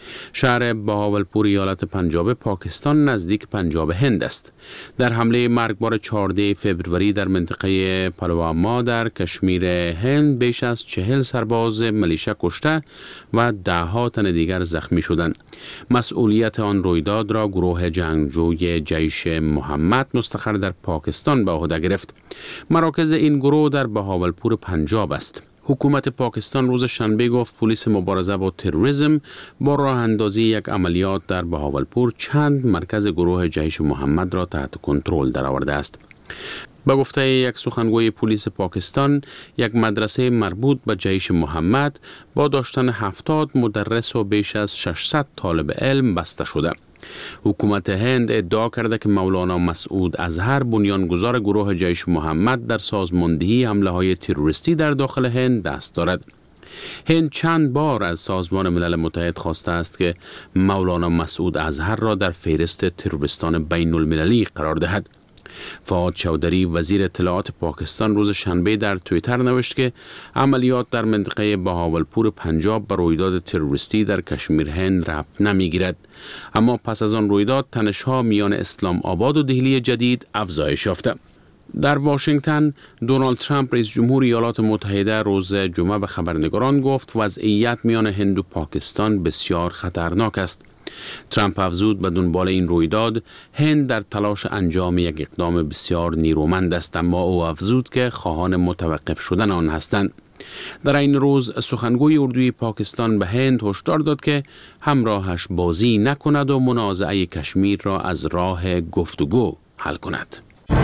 شهر بهاولپور ایالت پنجاب پاکستان نزدیک پنجاب هند است. در حمله مرگبار چهاردهم فوریه در منطقه پلواما در کشمیر هند بیش از چهل سرباز ملیشه کشته و ده ها تن دیگر زخمی شدند. مسئولیت آن رویداد را گروه جنگجوی جیش محمد مستقر در پاکستان به عهده گرفت. مراکز این گروه در بهاولپور پنجاب است. حکومت پاکستان روز شنبه گفت پلیس مبارزه با تروریسم با راه اندازی یک عملیات در بهاولپور چند مرکز گروه جیش محمد را تحت کنترل درآورده است. به گفته یک سخنگوی پلیس پاکستان، یک مدرسه مربوط به جیش محمد با داشتن هفتاد مدرس و بیش از ششصد طالب علم بسته شده. حکومت هند ادعا کرده که مولانا مسعود اظهر بنیانگذار گروه جیش محمد در سازماندهی حمله های تروریستی در داخل هند دست دارد. هند چند بار از سازمان ملل متحد خواسته است که مولانا مسعود اظهر را در فهرست تروریستان بین المللی قرار دهد. فؤاد چودری وزیر اطلاعات پاکستان روز شنبه در توییتر نوشت که عملیات در منطقه بهاولپور پنجاب به رویداد تروریستی در کشمیر هند ربط نمیگیرد. اما پس از آن رویداد تنش‌ها میان اسلام آباد و دهلی جدید افزایش یافته. در واشنگتن دونالد ترامپ رئیس جمهور ایالات متحده روز جمعه به خبرنگاران گفت وضعیت میان هند و پاکستان بسیار خطرناک است. ترامپ افزود به دنبال این رویداد هند در تلاش انجام یک اقدام بسیار نیرومند است، اما او افزود که خواهان متوقف شدن آن هستند. در این روز سخنگوی اردوی پاکستان به هند هشدار داد که همراهش بازی نکند و منازعه کشمیر را از راه گفتگو حل کند.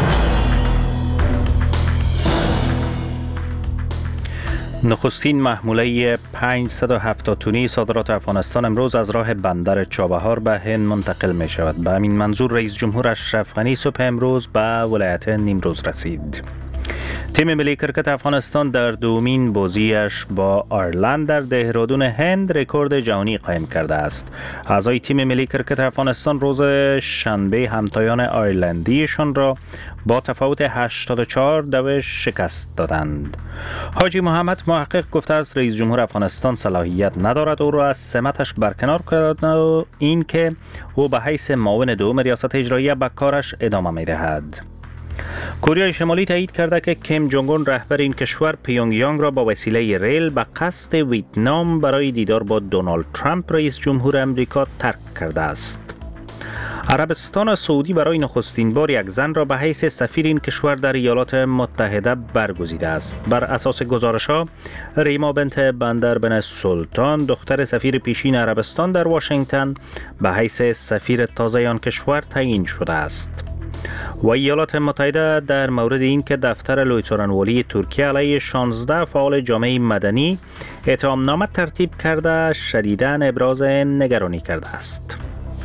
نخستین محموله پانصد و هفتاد تنی صادرات افغانستان امروز از راه بندر چابهار به هند منتقل می شود. به همین منظور رئیس جمهور اشرف غنی صبح امروز به ولایت نیمروز رسید. تیم ملی کرکت افغانستان در دومین بازیش با آیرلند در دهرادون هند رکورد جهانی قائم کرده است. اعضای تیم ملی کرکت افغانستان روز شنبه همتایان آیرلندیشان را با تفاوت هشتاد و چهار دو شکست دادند. حاجی محمد محقق گفته است رئیس جمهور افغانستان صلاحیت ندارد او را از سمتش برکنار کند و این که او به حیث معاون دوم ریاست اجراییه به کارش ادامه می دهد. کره شمالی تایید کرده که کیم جونگ اون رهبر این کشور پیونگ یانگ را با وسیله ریل به قصد ویتنام برای دیدار با دونالد ترامپ رئیس جمهور امریکا ترک کرده است. عربستان سعودی برای نخستین بار یک زن را به حیث سفیر این کشور در ایالات متحده برگزیده است. بر اساس گزارش‌ها ریما بنت بندر بن سلطان دختر سفیر پیشین عربستان در واشنگتن به حیث سفیر تازه آن کشور تعیین شده است. و ایالات متحده در مورد این که دفتر لویترانوالی ترکیه علیه شانزده فعال جامعه مدنی اتهامنامه ترتیب کرده شدیداً ابراز نگرانی کرده است.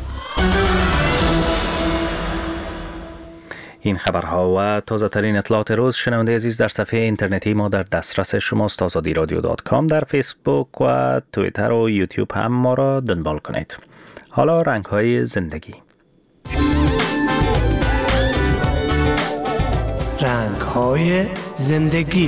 این خبرها و تازه ترین اطلاعات روز شنونده عزیز در صفحه اینترنتی ما در دسترس شماست. آزادی رادیو دات کام در فیسبوک و توییتر و یوتیوب هم ما را دنبال کنید. حالا رنگ های زندگی. رنگ های زندگی.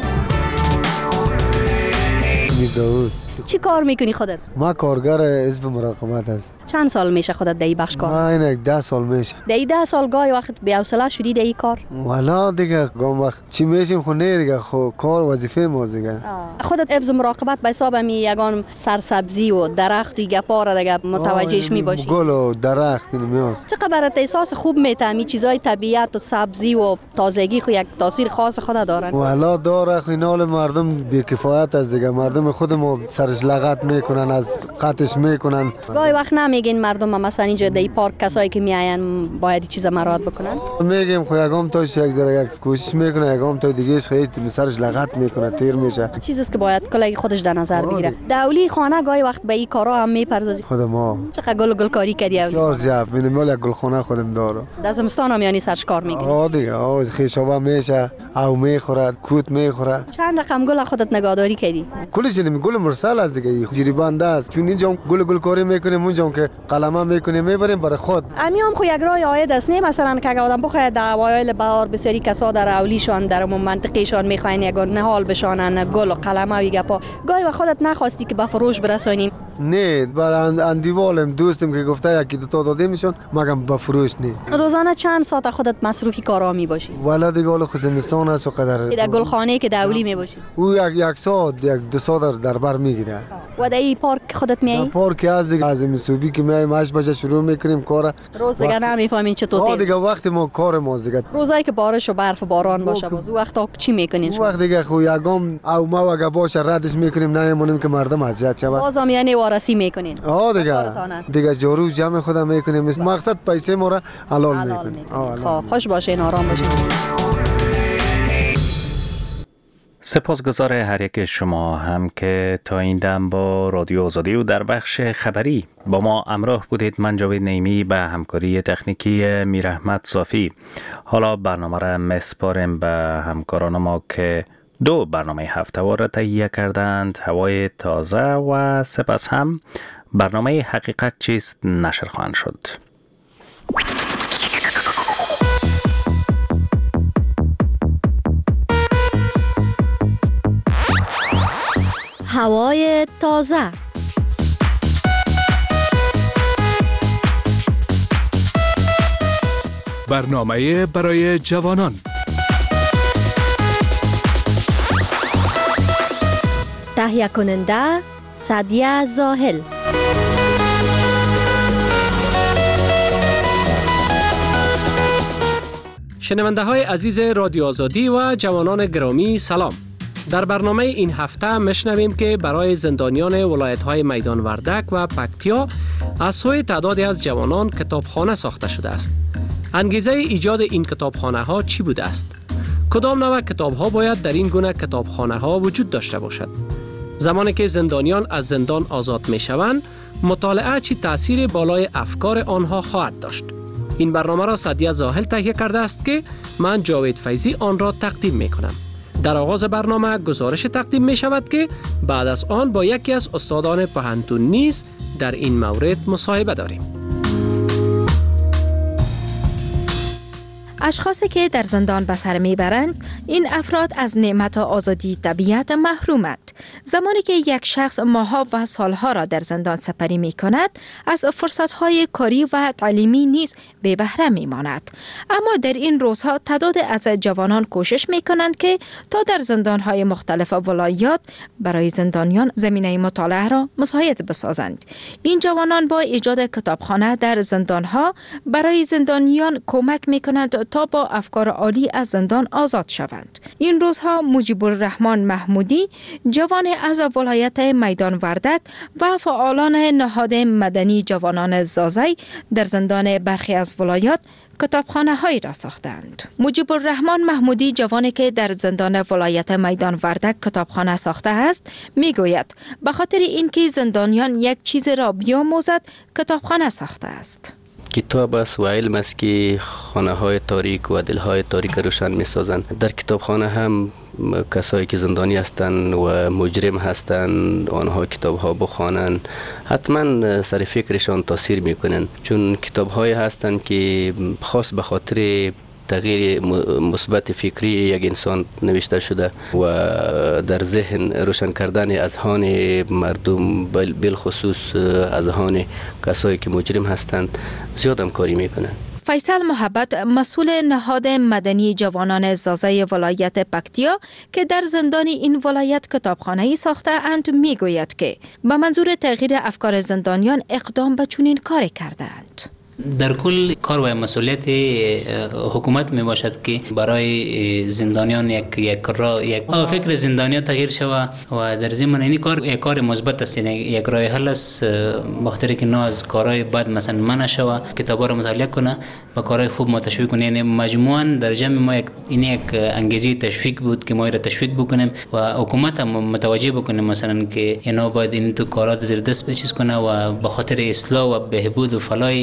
داود چی کار میکنی خودت؟ ما کارگر حزب مراقبت است. چند سال میشه خودت در این بخش کار؟ ما این ده سال میشه. در این ده سال گاهی وقت بی‌حوصله شدی در این کار؟ والا دیگه گام وقت چی میشیم خو نه دیگه خو کار وظیفه ما دیگه. خودت حفظ مراقبت به حساب می یگان سرسبزی و درخت و گپا را دیگه متوجهش میباشی؟ گل و درخت نمیاست. چقدر برات احساس خوب میتمی چیزای طبیعت و سبزی و تازگی خو یک تاثیر خاص خود دارن؟ والا داره خو اینال مردم بی‌کفایت از دیگه مردم خود ما سرش لغت میکنن از قطعش میکنن. گاهی وقت نمیگین مردم مثلا اینجا در پارک کسایی که میاین باید چیزا مراعات بکنن؟ میگیم خو یگام تاش یک ذره یک کوشش میکنه یگام تا دیگهش خیلی سرش لغت میکنه تیر میشه. چیزی است که باید کلی خودش در نظر بگیره. دولی خانه گاهی وقت به این کارا هم میپردازی؟ خود ما چقدر گل گل کاری کردی اولی؟ چهار جف مینیمال یک گلخانه خودم داره. در زمستان هم یعنی سرش کار میکنی؟ آه دیگه آه خیشابه میشه او میخوره کوت میخوره. چند رقم گل خودت نگهداری کردی؟ کلش نمی گل مرسل است دیگه جیری بنده است چون اینجا گل گل کاری میکنیم اونجا که قلمه میکنیم میبریم برای خود. امی هم خو یک راه عاید است نه مثلا که آدم بخواد در اوایل بهار بسیاری کسا در اولیشان در منطقهشان میخواین یک نهال بشانن گل و قلمه و گپا گاهی و خودت نخواستی که به فروش برسونیم نه برای اندیوالم دوستم که گفته یکی دو تا داده میشن مگم به فروش نه. روزانه چند ساعت خودت مصروفی کارا می باشی؟ والا دیگه حالا خصمستان است و قدر در گلخانه که دولی می باشی؟ او یک یک ساعت یک دو ساعت در بر میگیره. و در این پارک خودت میایی؟ پارک از دیگه از میسوبی که میایم هشت بجه شروع میکنیم کار. روز دیگه نمیفهمین چطور؟ آه دیگه وقتی ما کار ما دیگه. روزایی که بارش و برف و باران باشه باز وقتا چی میکنین؟ وقت دیگه خو یگام او ما اگه باشه ردش میکنیم نمیمونیم که مردم اذیت شود. بازم یعنی وارسی میکنین؟ آه دیگه دیگه جارو جمع خودم میکنیم. مقصد پیسه ما را حلال میکنیم. خب خوش باشین آرام باشین. سپاسگزار هر یک شما هم که تا این دم با رادیو آزادی و در بخش خبری با ما همراه بودید. من جاوید نیمی به همکاری تکنیکی میر احمد صافی. حالا برنامه را مسپاریم به همکاران ما که دو برنامه هفته‌وار را تهیه کردند، هوای تازه و سپس هم برنامه حقیقت چیست نشر خواهند شد. هوای تازه. برنامه برای جوانان. تهیه کننده سعدیه زاهل. شنونده های عزیز رادیو آزادی و جوانان گرامی سلام. در برنامه این هفته میشنویم که برای زندانیان ولایت‌های میدان وردک و پکتیا از سوی تعدادی از جوانان کتابخانه ساخته شده است. انگیزه ایجاد این کتابخانه ها چی بوده است؟ کدام نوع کتاب ها باید در این گونه کتابخانه ها وجود داشته باشد؟ زمانی که زندانیان از زندان آزاد می شوند، مطالعه چی تأثیر بالای افکار آنها خواهد داشت؟ این برنامه را سعدیه زاهل تهیه کرده است که من جاوید فیضی آن را تقدیم می کنم. در آغاز برنامه گزارش تقدیم می شود که بعد از آن با یکی از استادان پوهنتون نیز در این مورد مصاحبه داریم. اشخاصی که در زندان به سر میبرند، این افراد از نعمت آزادی طبیعت محرومند. زمانی که یک شخص ماه‌ها و سالها را در زندان سپری می کند، از فرصت‌های کاری و تعلیمی نیز بی بهره می ماند. اما در این روزها تعداد از جوانان کوشش می کنند که تا در زندان‌های مختلف ولایات برای زندانیان زمینه مطالعه را مساعد بسازند. این جوانان با ایجاد کتابخانه در زندان‌ها برای زندانیان کمک می کنند تا با افکار عالی از زندان آزاد شوند. این روزها مجیب الرحمن محمودی، جوان از ولایت میدان وردک و فعالان نهاد مدنی جوانان زازی در زندان برخی از ولایات کتابخانه هایی را ساختند. مجیب الرحمن محمودی، جوانی که در زندان ولایت میدان وردک کتابخانه ساخته است، می گوید به خاطر اینکه زندانیان یک چیز را بیاموزد کتابخانه ساخته است. کتاب است و علم است که خانه های تاریک و دل های تاریک روشن می سازند. در کتابخانه هم کسایی که زندانی هستند و مجرم هستند آنها کتاب ها بخوانند، حتما سر فکرشان تاثیر می کنند، چون کتاب های هستند که خاص به خاطر تغییر مثبت فکری یک انسان نوشته شده و در ذهن روشن کردن اذهان مردم بالخصوص اذهان کسایی که مجرم هستند زیاد هم کاری میکنند. فیصل محبت، مسئول نهاد مدنی جوانان زازی ولایت پکتیا که در زندان این ولایت کتابخانه‌ای ساخته اند، میگوید که به منظور تغییر افکار زندانیان اقدام به چنین کاری کردند. در کل کار و مسئولیت حکومت می باشد که برای زندانیان یک یک راه یک فکر زندانیان تغییر شود و در ضمن این کار یک کار مثبت است، یک راه حل است. بخاطر که نه از کارهای بد مثلا منع شود، کتابا را مطالعه کنه، با کارهای خوب ما تشویق کنه. یعنی مجموعاً در جمع ما یک این یک انگیزه تشویق بود که ما را تشویق بکنیم و حکومت هم متوجه بکنیم مثلا که اینا باید این تو کارات زیر دست بچیز کنه و به خاطر اصلاح و بهبود و فلاح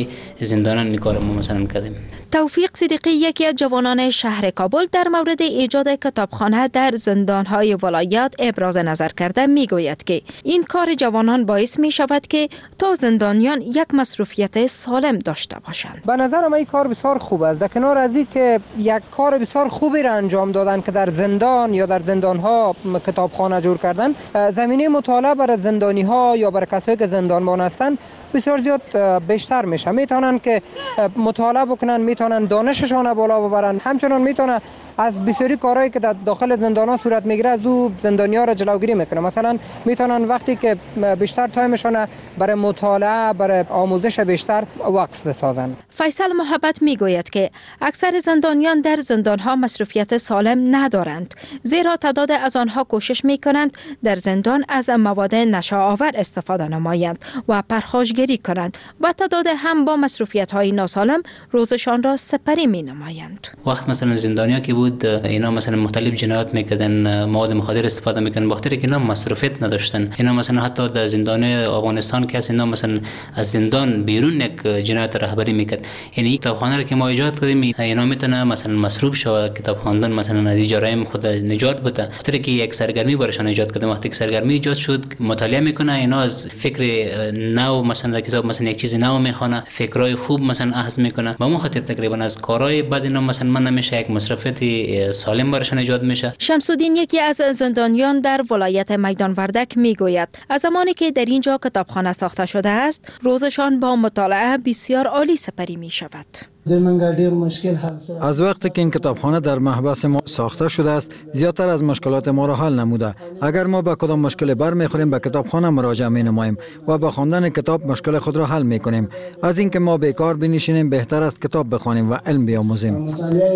زندانیان این کار ما مثلا کردیم. توفیق صدیقی یکی از جوانان شهر کابل در مورد ایجاد کتابخانه در زندانهای ولایت ابراز نظر کرده میگوید که این کار جوانان باعث می شود که تا زندانیان یک مصروفیت سالم داشته باشند. به نظر من این کار بسیار خوب است. در کنار از این که یک کار بسیار خوبی را انجام دادن که در زندان یا در زندانها کتابخانه جور کردن، زمینه مطالعه برای زندانی ها یا برای کسایی که زندانبان هستند بسیار زیاد بیشتر میشه. میتونن که مطالعه بکنن، میتونن دانششان بالا ببرن، همچنان میتونن از بسیاری کارهایی که در داخل زندان‌ها صورت میگیره از او زندانی‌ها را جلوگیری میکنه. مثلا میتونن وقتی که بیشتر تایمشون برای مطالعه، برای آموزش بیشتر وقف بسازن. فیصل محبت میگوید که اکثر زندانیان در زندان‌ها مصروفیت سالم ندارند، زیرا تعداد از آنها کوشش میکنند در زندان از مواد نشه‌آور استفاده نمایند و پرخاشگری کنند و تعداد هم با مصروفیت‌های ناسالم روزشان را سپری مینمایند. وقت مثلا زندانیا که بود اینا مثلا مختلف جنایات میکردن، مواد مخدر استفاده میکنن، بخاطر که اینا مصروفیت نداشتن. اینا مثلا حتی در زندان افغانستان که اینا مثلا از زندان بیرون یک جنایت رهبری میکرد. یعنی کتابخانه رو که ما ایجاد کردیم اینا میتونه مثلا مصروف شو کتاب خواندن، مثلا از جرایم خود نجات بده، بخاطر که یک سرگرمی براشون ایجاد کردیم. وقتی که سرگرمی ایجاد شد مطالعه میکنه، اینا از فکر نو مثلا کتاب مثلا یک چیز نو میخونه، فکرای خوب مثلا اخذ میکنه. با اون خاطر تقریبا از کارهای بد اینا مثلا من نمیشه یک مصرفیت سالم برشان ایجاد میشه. شمس‌الدین یکی از زندانیان در ولایت میدان وردک میگوید از زمانی که در اینجا کتابخانه ساخته شده است روزشان با مطالعه بسیار عالی سپری می شود. از وقتی که این کتابخانه در محبس ما ساخته شده است زیادتر از مشکلات ما را حل نموده. اگر ما به کدام مشکل بر میخوریم به کتابخانه مراجعه می نماییم و با خواندن کتاب مشکل خود را حل می کنیم. از اینکه ما بیکار بنشینیم بهتر است کتاب بخوانیم و علم بیاموزیم.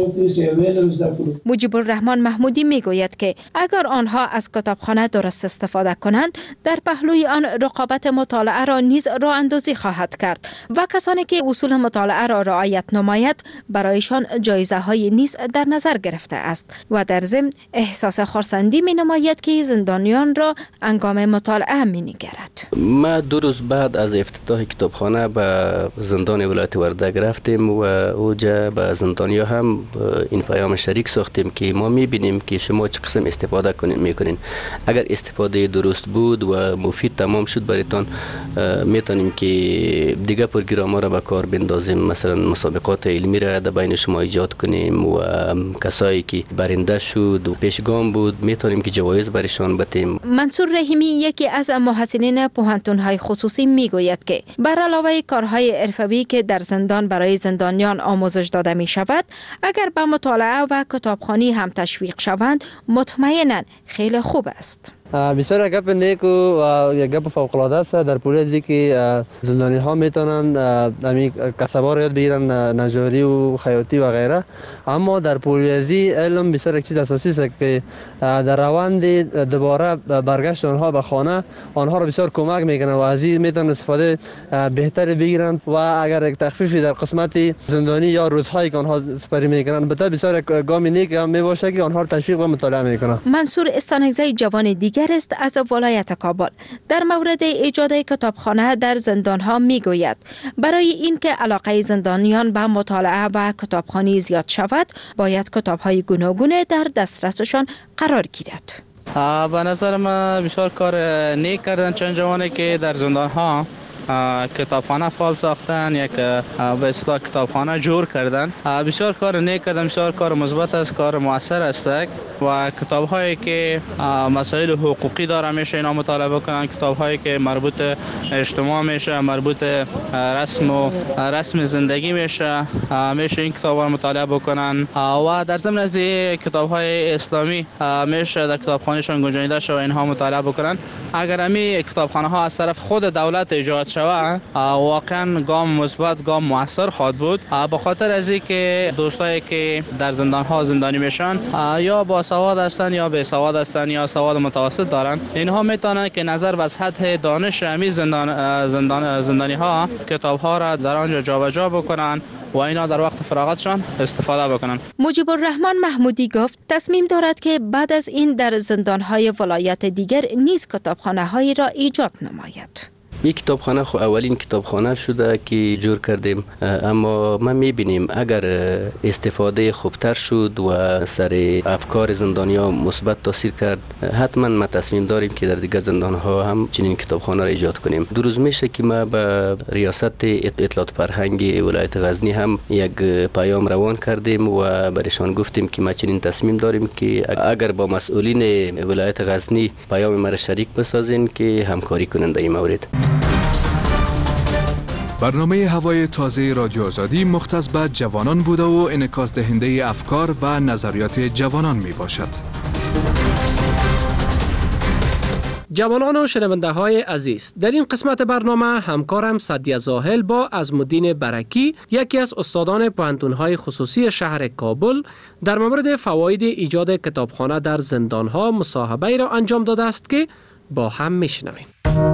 مجیب الرحمن محمودی میگوید که اگر آنها از کتابخانه درست استفاده کنند در پهلوی آن رقابت مطالعه را نیز راه اندازی خواهد کرد و کسانی که اصول مطالعه را رعایت نماید برایشان جایزه های نیز در نظر گرفته است و در ضمن احساس خرسندی می نماید که زندانیان را انگام مطالعه می نگرد. ما دو روز بعد از افتتاح کتابخانه به زندان ولایت وردک رفتیم و اوجا به زندانیا هم این پیام شریک ساختیم که ما می بینیم که شما چه قسم استفاده کنین میکنین. اگر استفاده درست بود و مفید تمام شد برایتان میتونیم که دیگه پروگرام را به کار بندازیم، مثلا مسابقات علمی را در بین شما ایجاد کنیم و کسایی که برنده شد و پیشگام بود میتونیم که جوایز برشان بدیم. منصور رحیمی یکی از محصلین پوهنتون‌های خصوصی میگوید که بر علاوه کارهای حرفه‌ای که در زندان برای زندانیان آموزش داده می شود، اگر به مطالعه و کتابخوانی هم تشویق شوند مطمئناً خیلی خوب است. بسیار گپ نیک و یک گپ فوق العاده است در پولیسی که زندانی ها میتونن همین کسب‌ها را یاد بگیرن، نجاری و خیاطی و غیره. اما در پولیسی علم بسیار یک چیز اساسی است که در روند دوباره برگشت آنها به خانه آنها را بسیار کمک میکنه و از این میتونن استفاده بهتری بگیرن و اگر یک تخفیفی در قسمت زندانی یا روزهایی که آنها سپری میکنن البته بسیار گام نیک هم میباشه که آنها را تشویق و مطالعه میکنه. منصور استانگزی جوان دیگر است از ولایت کابل در مورد ایجاد کتابخانه در زندانها میگوید برای اینکه علاقه زندانیان به مطالعه و کتابخوانی زیاد شود باید کتاب‌های گوناگون در دسترسشان قرار گیرد. به نظر من بسیار کار نیک کردن چند جوانی که در زندانها کتابخانه فعال ساختن، یک به اصطلاح کتابخانه جور کردن. بسیار کار نیک کردن، بسیار کار مثبت است، کار موثر است و کتاب هایی که مسائل حقوقی داره میشه اینا مطالعه بکنن، کتاب هایی که مربوط اجتماع میشه، مربوط رسم و رسم زندگی میشه میشه این کتاب ها مطالعه بکنن و در ضمن از کتاب های اسلامی میشه در کتابخانهشون گنجانیده شده و اینها مطالعه بکنن. اگر همین کتابخانه ها از طرف خود دولت ایجاد شود واقعا گام مثبت، گام موثر خواهد بود، به خاطر از اینکه دوستایی که در زندان ها زندانی میشن یا با سواد هستن یا بی سواد هستن یا سواد متوسط دارن، اینها میتونن که نظر به سطح دانش همین زندان زندان زندانی ها کتاب ها را در آنجا جابجا بکنن و اینا در وقت فراغتشان استفاده بکنن. مجیب الرحمن محمودی گفت تصمیم دارد که بعد از این در زندان های ولایت دیگر نیز کتابخانه هایی را ایجاد نماید. این کتابخانه خو اولین کتابخانه شده که جور کردیم، اما ما میبینیم اگر استفاده خوبتر شد و سر افکار زندانیا مثبت تاثیر کرد، حتما ما تصمیم داریم که در دیگه زندان ها هم چنین کتابخانه را ایجاد کنیم. دو روز میشه که ما به ریاست اطلاعات فرهنگی ولایت غزنی هم یک پیام روان کردیم و برشان گفتیم که ما چنین تصمیم داریم که اگر با مسئولین ولایت غزنی پیام ما را شریک بسازین که همکاری کنند در این مورد. برنامه هوای تازه رادیو آزادی مختص به جوانان بوده و انعکاس دهنده افکار و نظریات جوانان می باشد. جوانان و شنونده های عزیز، در این قسمت برنامه همکارم سعدیه زاهل با عظمالدین برکی، یکی از استادان پوهنتون‌های خصوصی شهر کابل، در مورد فواید ایجاد کتابخانه در زندان‌ها مصاحبه را انجام داده است که با هم میشنویم.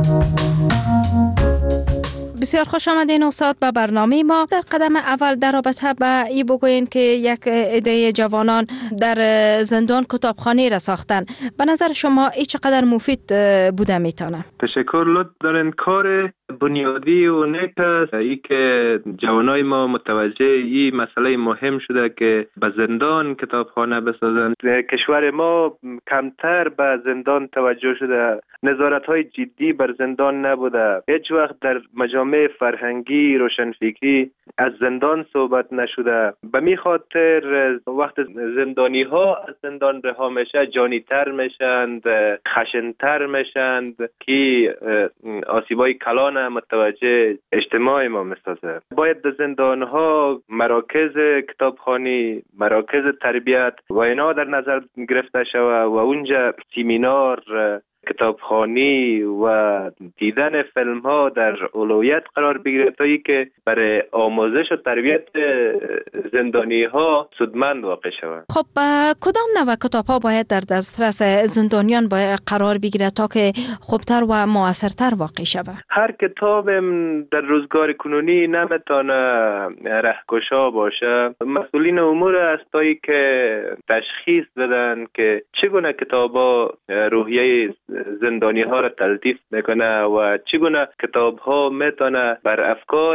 بسیار خوش آمدین استاد به برنامه ما. در قدم اول در رابطه با ای بگوین که یک عده جوانان در زندان کتابخانه را ساختن، به نظر شما ای چقدر مفید بوده میتونه؟ تشکر. لطف دارین. کار بنیادی و نیک است ای که جوانای ما متوجه این مسئله مهم شده که به زندان کتابخانه بسازن. کشور ما کمتر به زندان توجه شده، نظارت های جدی بر زندان نبوده، هیچ وقت در مجامع فرهنگی روشنفکری از زندان صحبت نشده. به می خاطر وقت زندانی ها از زندان رها میشه جانی تر میشند، خشن تر میشند که آسیبای کلان متوجه اجتماع ما میسازه. باید در زندان ها مراکز کتابخوانی، مراکز تربیت و اینا در نظر گرفته شود و اونجا سیمینار کتابخوانی و دیدن فیلم ها در اولویت قرار بگیره تا ای که برای آموزش و تربیت زندانی ها سودمند واقع شود. خب کدام نوع کتاب ها باید در دسترس زندانیان باید قرار بگیره تا که خوبتر و موثرتر واقع شود؟ هر کتاب در روزگار کنونی نمیتونه رهکشا باشه. مسئولین امور است تا ای که تشخیص بدن که چگونه کتابا روحیه زندانی ها را تلطیف میکنه و چگونه کتاب ها میتونه بر افکار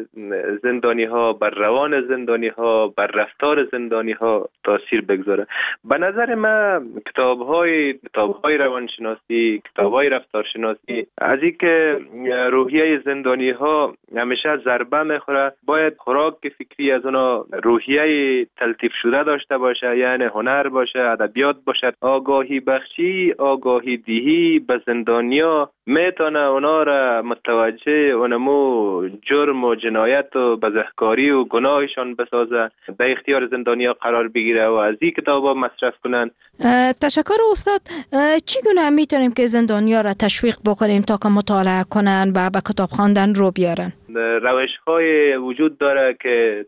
زندانی ها، بر روان زندانی ها، بر رفتار زندانی ها تاثیر بگذاره. به نظر من کتاب های کتاب های روانشناسی، کتاب های رفتارشناسی از این که روحیه زندانی ها همیشه ضربه میخوره، باید خوراک فکری از اونا روحیه تلطیف شده داشته باشه، یعنی هنر باشه، ادبیات باشه، آگاهی بخشی، آگاهی دیهی به زندانیا میتونه اونا را متوجه اونمو جرم و جنایت و بزهکاری و گناهشان بسازه، به اختیار زندانیا قرار بگیره و از این کتابا مصرف کنن. تشکر استاد. چگونه میتونیم که زندانیا را تشویق بکنیم تا که مطالعه کنن و به کتاب خواندن رو بیارن؟ روش های وجود داره که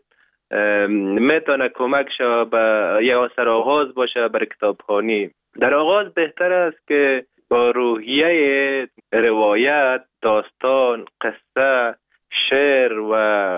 میتونه کمک شود به یا سر آغاز باشه برای کتابخوانی. در آغاز بهتر است که با روحیه روایت، داستان، قصه، شعر و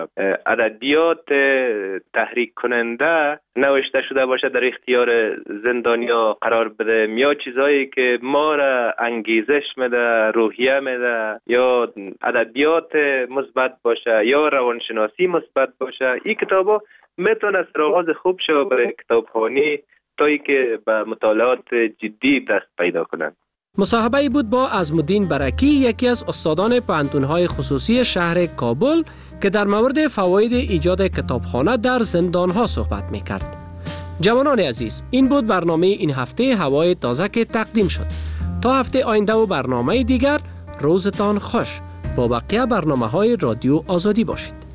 ادبیات تحریک کننده نوشته شده باشه در اختیار زندانیا قرار بده، یا چیزایی که ما را انگیزش میده، روحیه میده، یا ادبیات مثبت باشه یا روانشناسی مثبت باشه. این کتابا میتونه سرآغاز خوب شه برای کتابخوانی تا ای که به مطالعات جدی دست پیدا کنند. مصاحبه‌ای بود با عظمالدین برکی، یکی از استادان پوهنتون‌های خصوصی شهر کابل که در مورد فواید ایجاد کتابخانه در زندان‌ها صحبت می‌کرد. جوانان عزیز، این بود برنامه این هفته هوای تازه که تقدیم شد. تا هفته آینده و برنامه دیگر، روزتان خوش. با بقیه برنامه‌های رادیو آزادی باشید.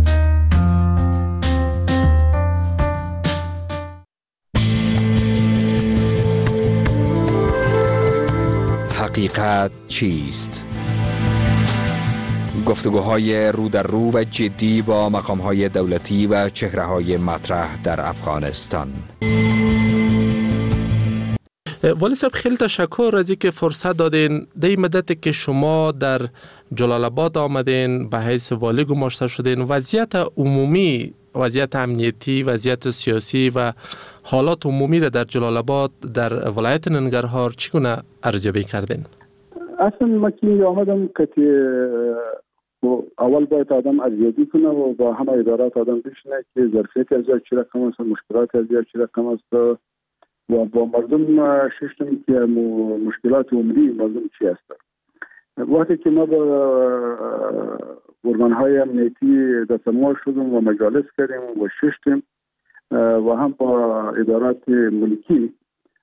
حقیقت چیست؟ گفتگوهای رو در رو و جدی با مقام‌های دولتی و چهره‌های مطرح در افغانستان. والی صاحب، خیلی تشکر از اینکه فرصت دادین. در این مدت که شما در جلال آباد آمدین به حیث والی گماشته شدین، وضعیت عمومی، وضعیت امنیتی، وضعیت سیاسی و حالات عمومی را در جلال آباد در ولایت ننگرهار چگونه ارزیابی کردین؟ اصلا ما که آمدم که اول باید آدم ارزیابی کنه و با همه ادارات آدم بشینه که ظرفیت از چی رقم است، مشکلات از چی رقم است و با مردم ششتم که مشکلات عمری مردم چی است. وقتی که ما با ارگان‌های امنیتی دستمال شدیم و مجالس کردیم و ششتیم و هم با ادارات ملکی،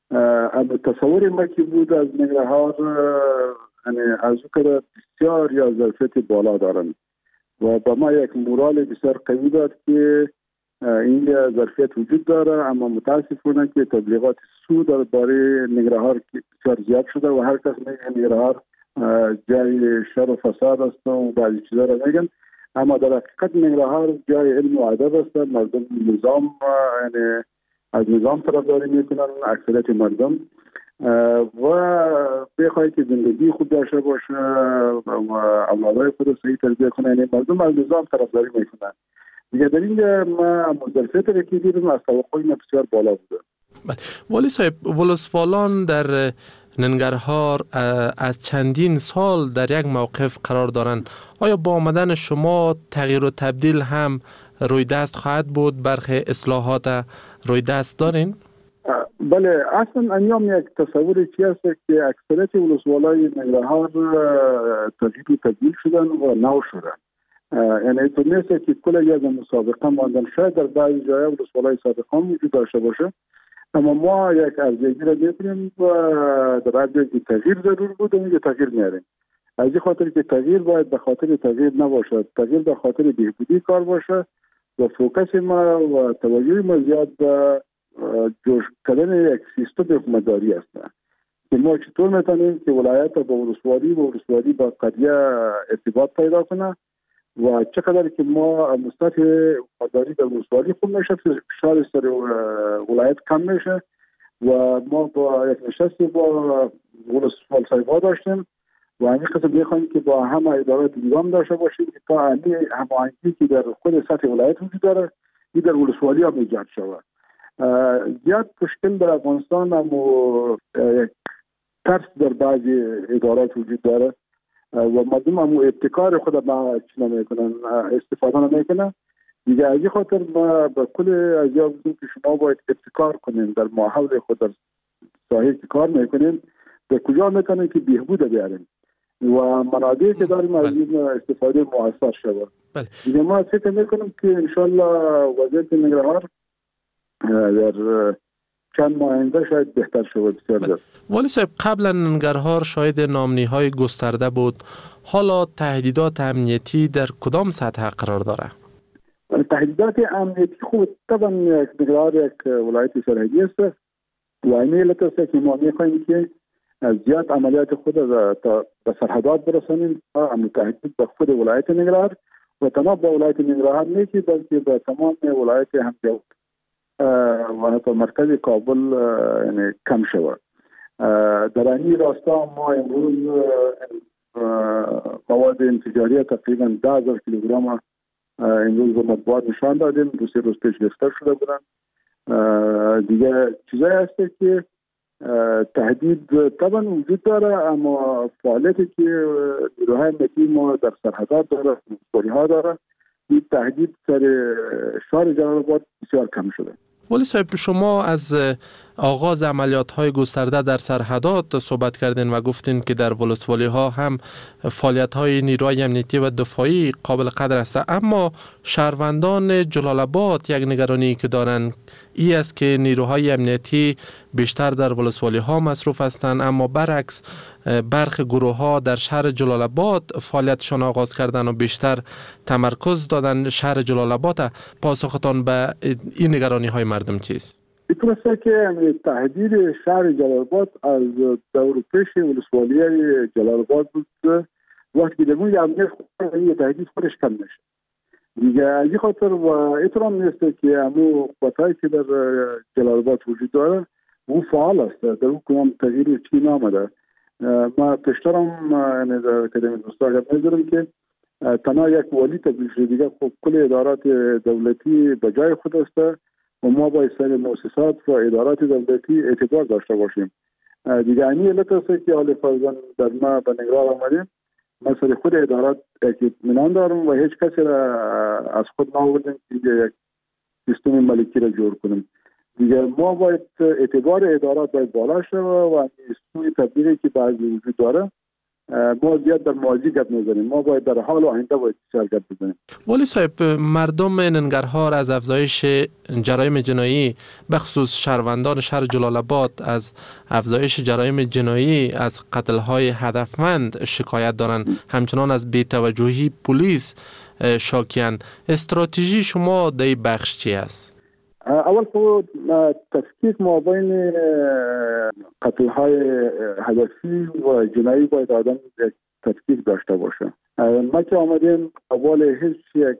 اما تصور ما که بود از نگرهار یعنی از که بسیار یا ظرفیت بالا دارن و با ما یک مورال بسیار قوی داد که این ظرفیت وجود داره، اما متاسفانه که تبلیغات سو درباره نگرهار بسیار زیاد شده و هر کس میگه نگرهار جای شر و فساد است و بعضی چیزا را میگن، اما در حقیقت نگرهار جای علم و ادب است. مردم نظام یعنی از نظام طرفداری میکنن اکثریت مردم و بخواهی که زندگی خود داشته باشه و اولادای خود صحیح تربیت کنه، یعنی مردم از نظام طرفداری میکنن. دیگه در اینجا ما مظرفیت را که دیدیم از توقعی ما بسیار بالا بوده. والی صاحب، ولسوالان در ننگرهار از چندین سال در یک موقف قرار دارند. آیا با آمدن شما تغییر و تبدیل هم روی دست خواهد بود؟ برخی اصلاحات روی دست دارین؟ بله، اصلا انیام یک تصور چی است که اکثریت ولسوالای ننگرهار تغییر و تبدیل شدن و نو شدن. یعنی تو نیست که کل یک مسابقه ماندن، شاید در بعضی جای ولسوالای سابقا وجود داشته باشه، اما ما یک ارزیابی را می‌کنیم و در حد که تغییر ضرور بود و اینجا تغییر میاریم. از این خاطر که تغییر باید به خاطر تغییر نباشد، تغییر به خاطر بهبودی کار باشه و فوکس ما و توجه ما زیاد به جوش کردن یک سیستم حکومتداری است که ما چطور میتونیم که ولایت با ولسوالی و ولسوالی با قریه ارتباط پیدا کنه و چقدر که ما مستطیع حکومتداری در ولسوالی خوب میشه، فشار سر ولایت کم میشه و ما با یک نشستی با ولسوال صاحبا داشتیم و همین قسم میخوایم که با همه ادارات نظام داشته باشیم که تا همین هماهنگی که در خود سطح ولایت وجود داره این در ولسوالی هم ایجاد شود. زیاد مشکل در افغانستان اما ترس در بعضی ادارات وجود داره و مردم هم ابتکار خود ما چی نمیکنن، استفاده نمیکنن. دیگه از این خاطر ما به کل از یا بودیم که شما باید ابتکار کنیم در ماحول خود در ساحه که کار میکنیم به کجا میتونیم که بهبود بیاریم و منابعی که داریم از این استفاده موثر شود. دیگه ما فکر میکنم که انشالله وضعیت ننگرهار در چند ماه آینده شاید بهتر شود. بسیار والی صاحب، قبلا ننگرهار شاید نامنی های گسترده بود، حالا تهدیدات امنیتی در کدام سطح قرار داره؟ تهدیدات امنیتی خوب طبعا ننگرهار یک ولایت سرحدی است و این علت است که ما میخواهیم که زیاد عملیات خود تا به سرحدات برسانیم، اما تهدید به خود ولایت ننگرهار و تنها با ولایت ننگرهار نیست بلکه به تمام ولایت همجوار و حتی مرکز کابل یعنی کم شود. در این راستا ما امروز مواد انفجاری تقریبا ده هزار کیلوگرم امروز به مطبوعات نشان دادیم، دو سه روز پیش گرفتار شده بودن. دیگه چیزایی هست که تهدید طبعا وجود داره، اما فعالیتی که نیروهای امنیتی ما در سرحدات داره، مسئولی ها داره، این تهدید سر شهر جلال آباد بسیار کم شده. ولی صاحب، شما از آغاز عملیات های گسترده در سرحدات صحبت کردین و گفتین که در ولسوالی ها هم فعالیت های نیروهای امنیتی و دفاعی قابل قدر است، اما شهروندان جلال آباد یک نگرانی که دارن ای است که نیروهای امنیتی بیشتر در ولسوالی ها مصروف هستند، اما برعکس برخی گروه ها در شهر جلال آباد فعالیتشان آغاز کردن و بیشتر تمرکز دادن شهر جلال آباد. پاسختان به این نگرانی های مردم چیست؟ اینطور است که تهدید شهر جلال آباد از دور پیش ولسوالی جلال آباد بود، وقتی که در امنیت خود تهدید خودش کم نشه. دیگه از این خاطر و احترام نیست که همون قوتایی که در جلال آباد وجود داره اون فعال است، در اون کنم تغییر چی نامده. ما پیشترم یعنی در اکادمی دوستان میذارم که تنها یک والی تبدیل شده، دیگه خب کل ادارات دولتی به جای خود است و ما باید سر مؤسسات و ادارات دولتی اعتبار داشته باشیم. دیگه این علت است که حال فرزن در ما به نگران آمدیم. مثلا خود ادارات اطمینان دارم و هیچ کسی را از خود نآوردیم که یک سیستم ملکی را جور کنیم. دیگه ما باید اعتبار ادارات باید بالا شود و سوی تبدیلی که بعضی وجود داره ما زیاد در ماضی گپ نزنیم. ما باید در حال و آینده باید بسیار گپ بزنیم. والی صاحب، مردم ننگرهار از افزایش جرایم جنایی به خصوص شهروندان شهر جلال آباد از افزایش جرایم جنایی از قتل‌های هدفمند شکایت دارند. همچنان از بی‌توجهی پلیس شاکیان. استراتژی شما در این بخش چی است؟ اول خود تفکیک مابین قتل‌های هدفی و جنایی باید آدم یک تفکیک داشته باشه. ما که آمدیم اول هیچ یک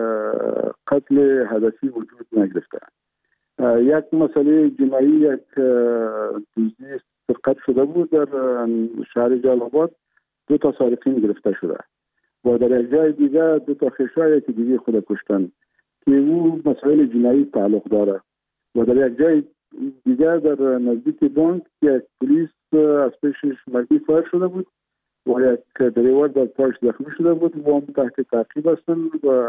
قتل هدفی وجود نگرفته. یک مسئله جنایی، یک دزدی سرقت شده بود در شهر جلال آباد، دو تا سارقین گرفته شده و در یک جای دیگه دو تا خشای که دیگه خود کشتن که او مسائل جنایی تعلق داره و در یک جای دیگر در نزدیک بانک یک پلیس از پیشش مردی فایر شده بود و یک دریور در پاش زخمی شده بود و هم تحت تعقیب هستن و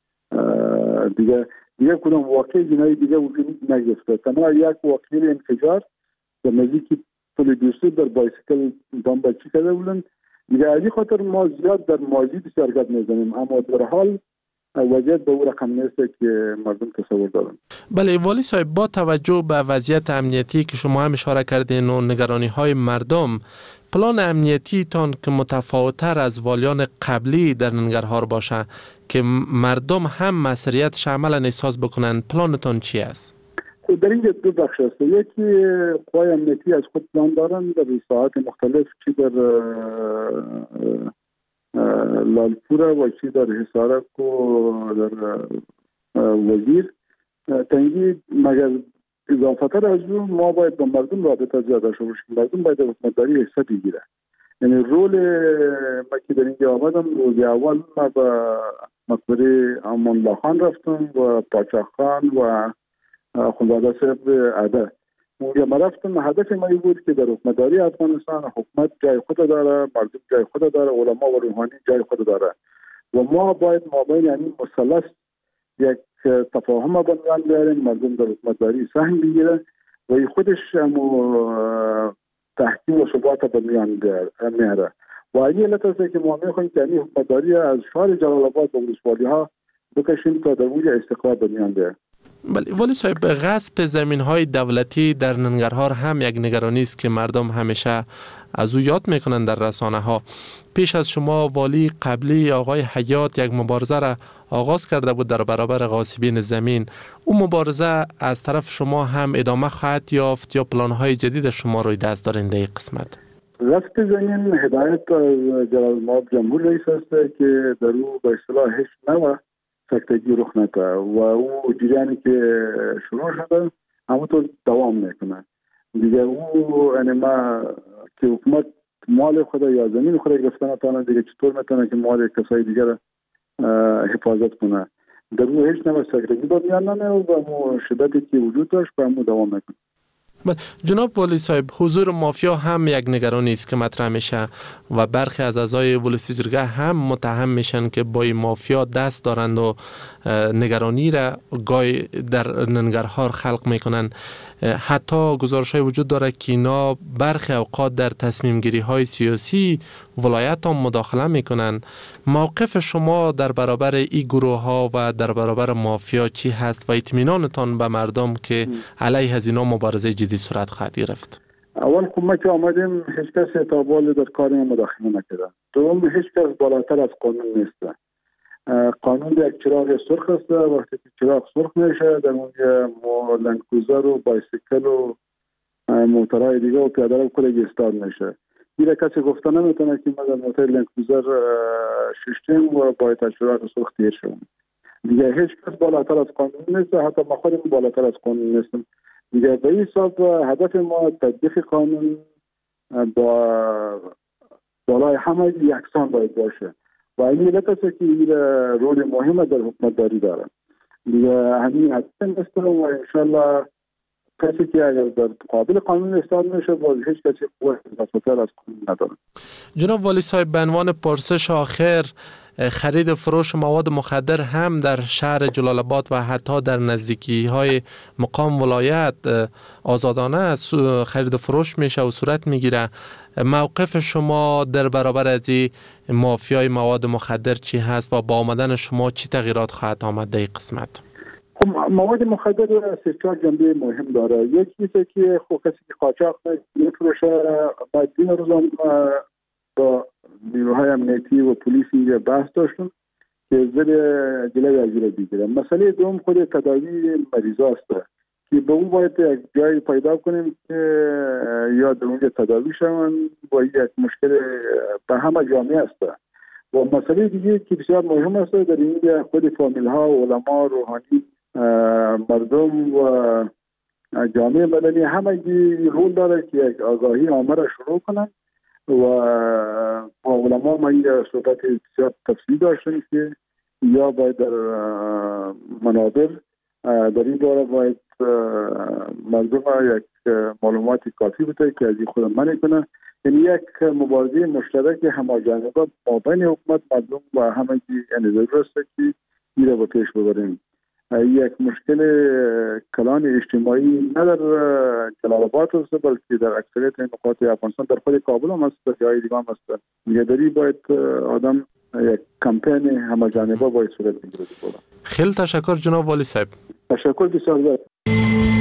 دیگه دیگه کدام واقع جنایی دیگه وجود نگرفته. تنها یک واقعی انفجار در نزدیک پل دوستی در بایسیکل بمبارچی کرده بودن. دیگه از این خاطر ما زیاد در ماضی بسیار گپ نزنیم، اما در حال وضعیت به اون رقم نیست که مردم تصور دارن. بله والی صاحب، با توجه به وضعیت امنیتی که شما هم اشاره کردین و نگرانی های مردم، پلان امنیتی تان که متفاوت‌تر از والیان قبلی در ننگرهار باشه که مردم هم مسئولیتش عملا احساس بکنن، پلانتان چی است؟ در اینجا دو بخش است. یکی قوای امنیتی از خود پلان دارن در ساحات مختلف، چی در لالپور و چی در حصارک و در وزیر تنگی. مگر اضافتر از اون ما باید با مردم رابطه زیاد داشته باشیم. مردم باید حکومتداری حصه بگیره. یعنی رول ما که در اینجا آمدم، روز اول ما به مقبره امان الله خان رفتم و پاچا خان و خانواده صاحب عده. اونجا ما رفتم، هدف ما این بود که در حکومتداری افغانستان حکومت جای خود داره، مردم جای خود داره، علما و روحانی جای خود داره و ما باید مابین یعنی مثلث یک تفاهم بنیان بیاریم، مردم در حکومتداری سهم بگیره و این خودش تحکیم و ثبات بنیان میاره. و این علت است که ما میخوایم که این حکومتداری از شهر جلال آباد به ولسوالی ها بکشیم تا در اونجا استقرار بنیان بیاره. بله والی صاحب، غصب زمین های دولتی در ننگرهار هم یک نگرانی است که مردم همیشه از او یاد میکنن در رسانه ها. پیش از شما والی قبلی آقای حیات یک مبارزه را آغاز کرده بود در برابر غاصبین زمین. اون مبارزه از طرف شما هم ادامه خواهد یافت یا پلان های جدید شما روی دست دارین در این قسمت؟ غصب زمین هدایت از جلال آباد جمهور رئیس است که در او به اصطلاح هیچ نوع سکتگی رخ نده و او جریانی که شروع شده همونطور دوام میکنه. دیگه او یعنی ما که حکومت مال خود یا زمین خود گرفته نتونه، دیگه چطور میتونه که مال کسای دیگر حفاظت کنه؟ در او هیچ نوع سکتگی با بیان نمیه و همون شدتی که وجود داشت به همون دوام میکنه. جناب والی صاحب، حضور مافیا هم یک نگرانی است که مطرح میشه و برخی از اعضای ولسی جرگه هم متهم میشن که با این مافیا دست دارند و نگرانی را گای در ننگرهار خلق میکنن. حتی گزارش های وجود داره که اینا برخی اوقات در تصمیم گیری های سیاسی ولایت هم مداخله میکنن. موقف شما در برابر این گروه ها و در برابر مافیا چی هست و اطمینانتان به مردم که علیه از اینا مبارزه جدی صورت خواهد گرفت؟ اول خب ما که آمدیم هیچ کس اعتبار در کار ما مداخله نکرده. دوم هیچ کس بالاتر از قانون نیست. قانون یک چراغ سرخ است، وقتی که چراغ سرخ میشه در اونجا لندکروزر و بایسیکل و موترهای دیگه و پیاده رو کلی استاد میشه. دیگه کسی گفته نمیتونه که ما در موتر لندکروزر ششتیم و باید از چراغ سرخ تیر شویم. دیگه هیچ کس بالاتر از قانون نیست، حتی ما خودم بالاتر از قانون نیستم. دیگه به این حساب هدف ما تطبیق قانون با بالای همه یکسان باید باشه و این علت است که این رول مهم در حکومتداری داره. دیگه همین هدف است و انشالله کسی که اگر در قابل قانون ایستاد میشه باز هیچ کسی قوت اضافه‌تر از قانون نداره. جناب والی صاحب، به عنوان پرسش آخر، خرید و فروش مواد مخدر هم در شهر جلال آباد و حتی در نزدیکی های مقام ولایت آزادانه خرید و فروش میشه و صورت میگیره. موقف شما در برابر از این مافیای مواد مخدر چی هست و با آمدن شما چی تغییرات خواهد آمد در این قسمت؟ خب مواد مخدر سه چهار جنبه مهم داره. یکی چیزی که خب کسی که قاچاق میفروشه باید این روزان با نیروهای امنیتی و پلیسی بحث داشتن که زیر جلوی از رو بگیره. مسئله دوم خود تداوی مریضا است که به اون باید یک جایی پیدا کنیم که یا در اونجا تداوی شوند و یک مشکل به همه جامعه است. و مسئله دیگه که بسیار مهم است در اینجا خود فامیل ها، علما، روحانی، مردم و جامعه مدنی همه رول داره که یک آگاهی عامه را شروع کنند و با علما ما این صحبت بسیار تفصیلی داشتیم که یا باید در منابر در این باره باید مردم یک معلومات کافی بده که از این خود منع کنه. یعنی یک مبارزه مشترک هماجانبه ما بین حکومت، مردم و همه یعنی ضرورت است که این را به پیش ببریم. یک مشکل کلان اجتماعی نه در جلال آباد است بلکه در اکثریت نقاط افغانستان، در خود کابل هم است، در جای دیگه هم است. نگهداری باید آدم یک کمپین همه‌جانبه باید صورت بگیره. خیلی تشکر جناب والی صاحب. تشکر بسیار زیاد.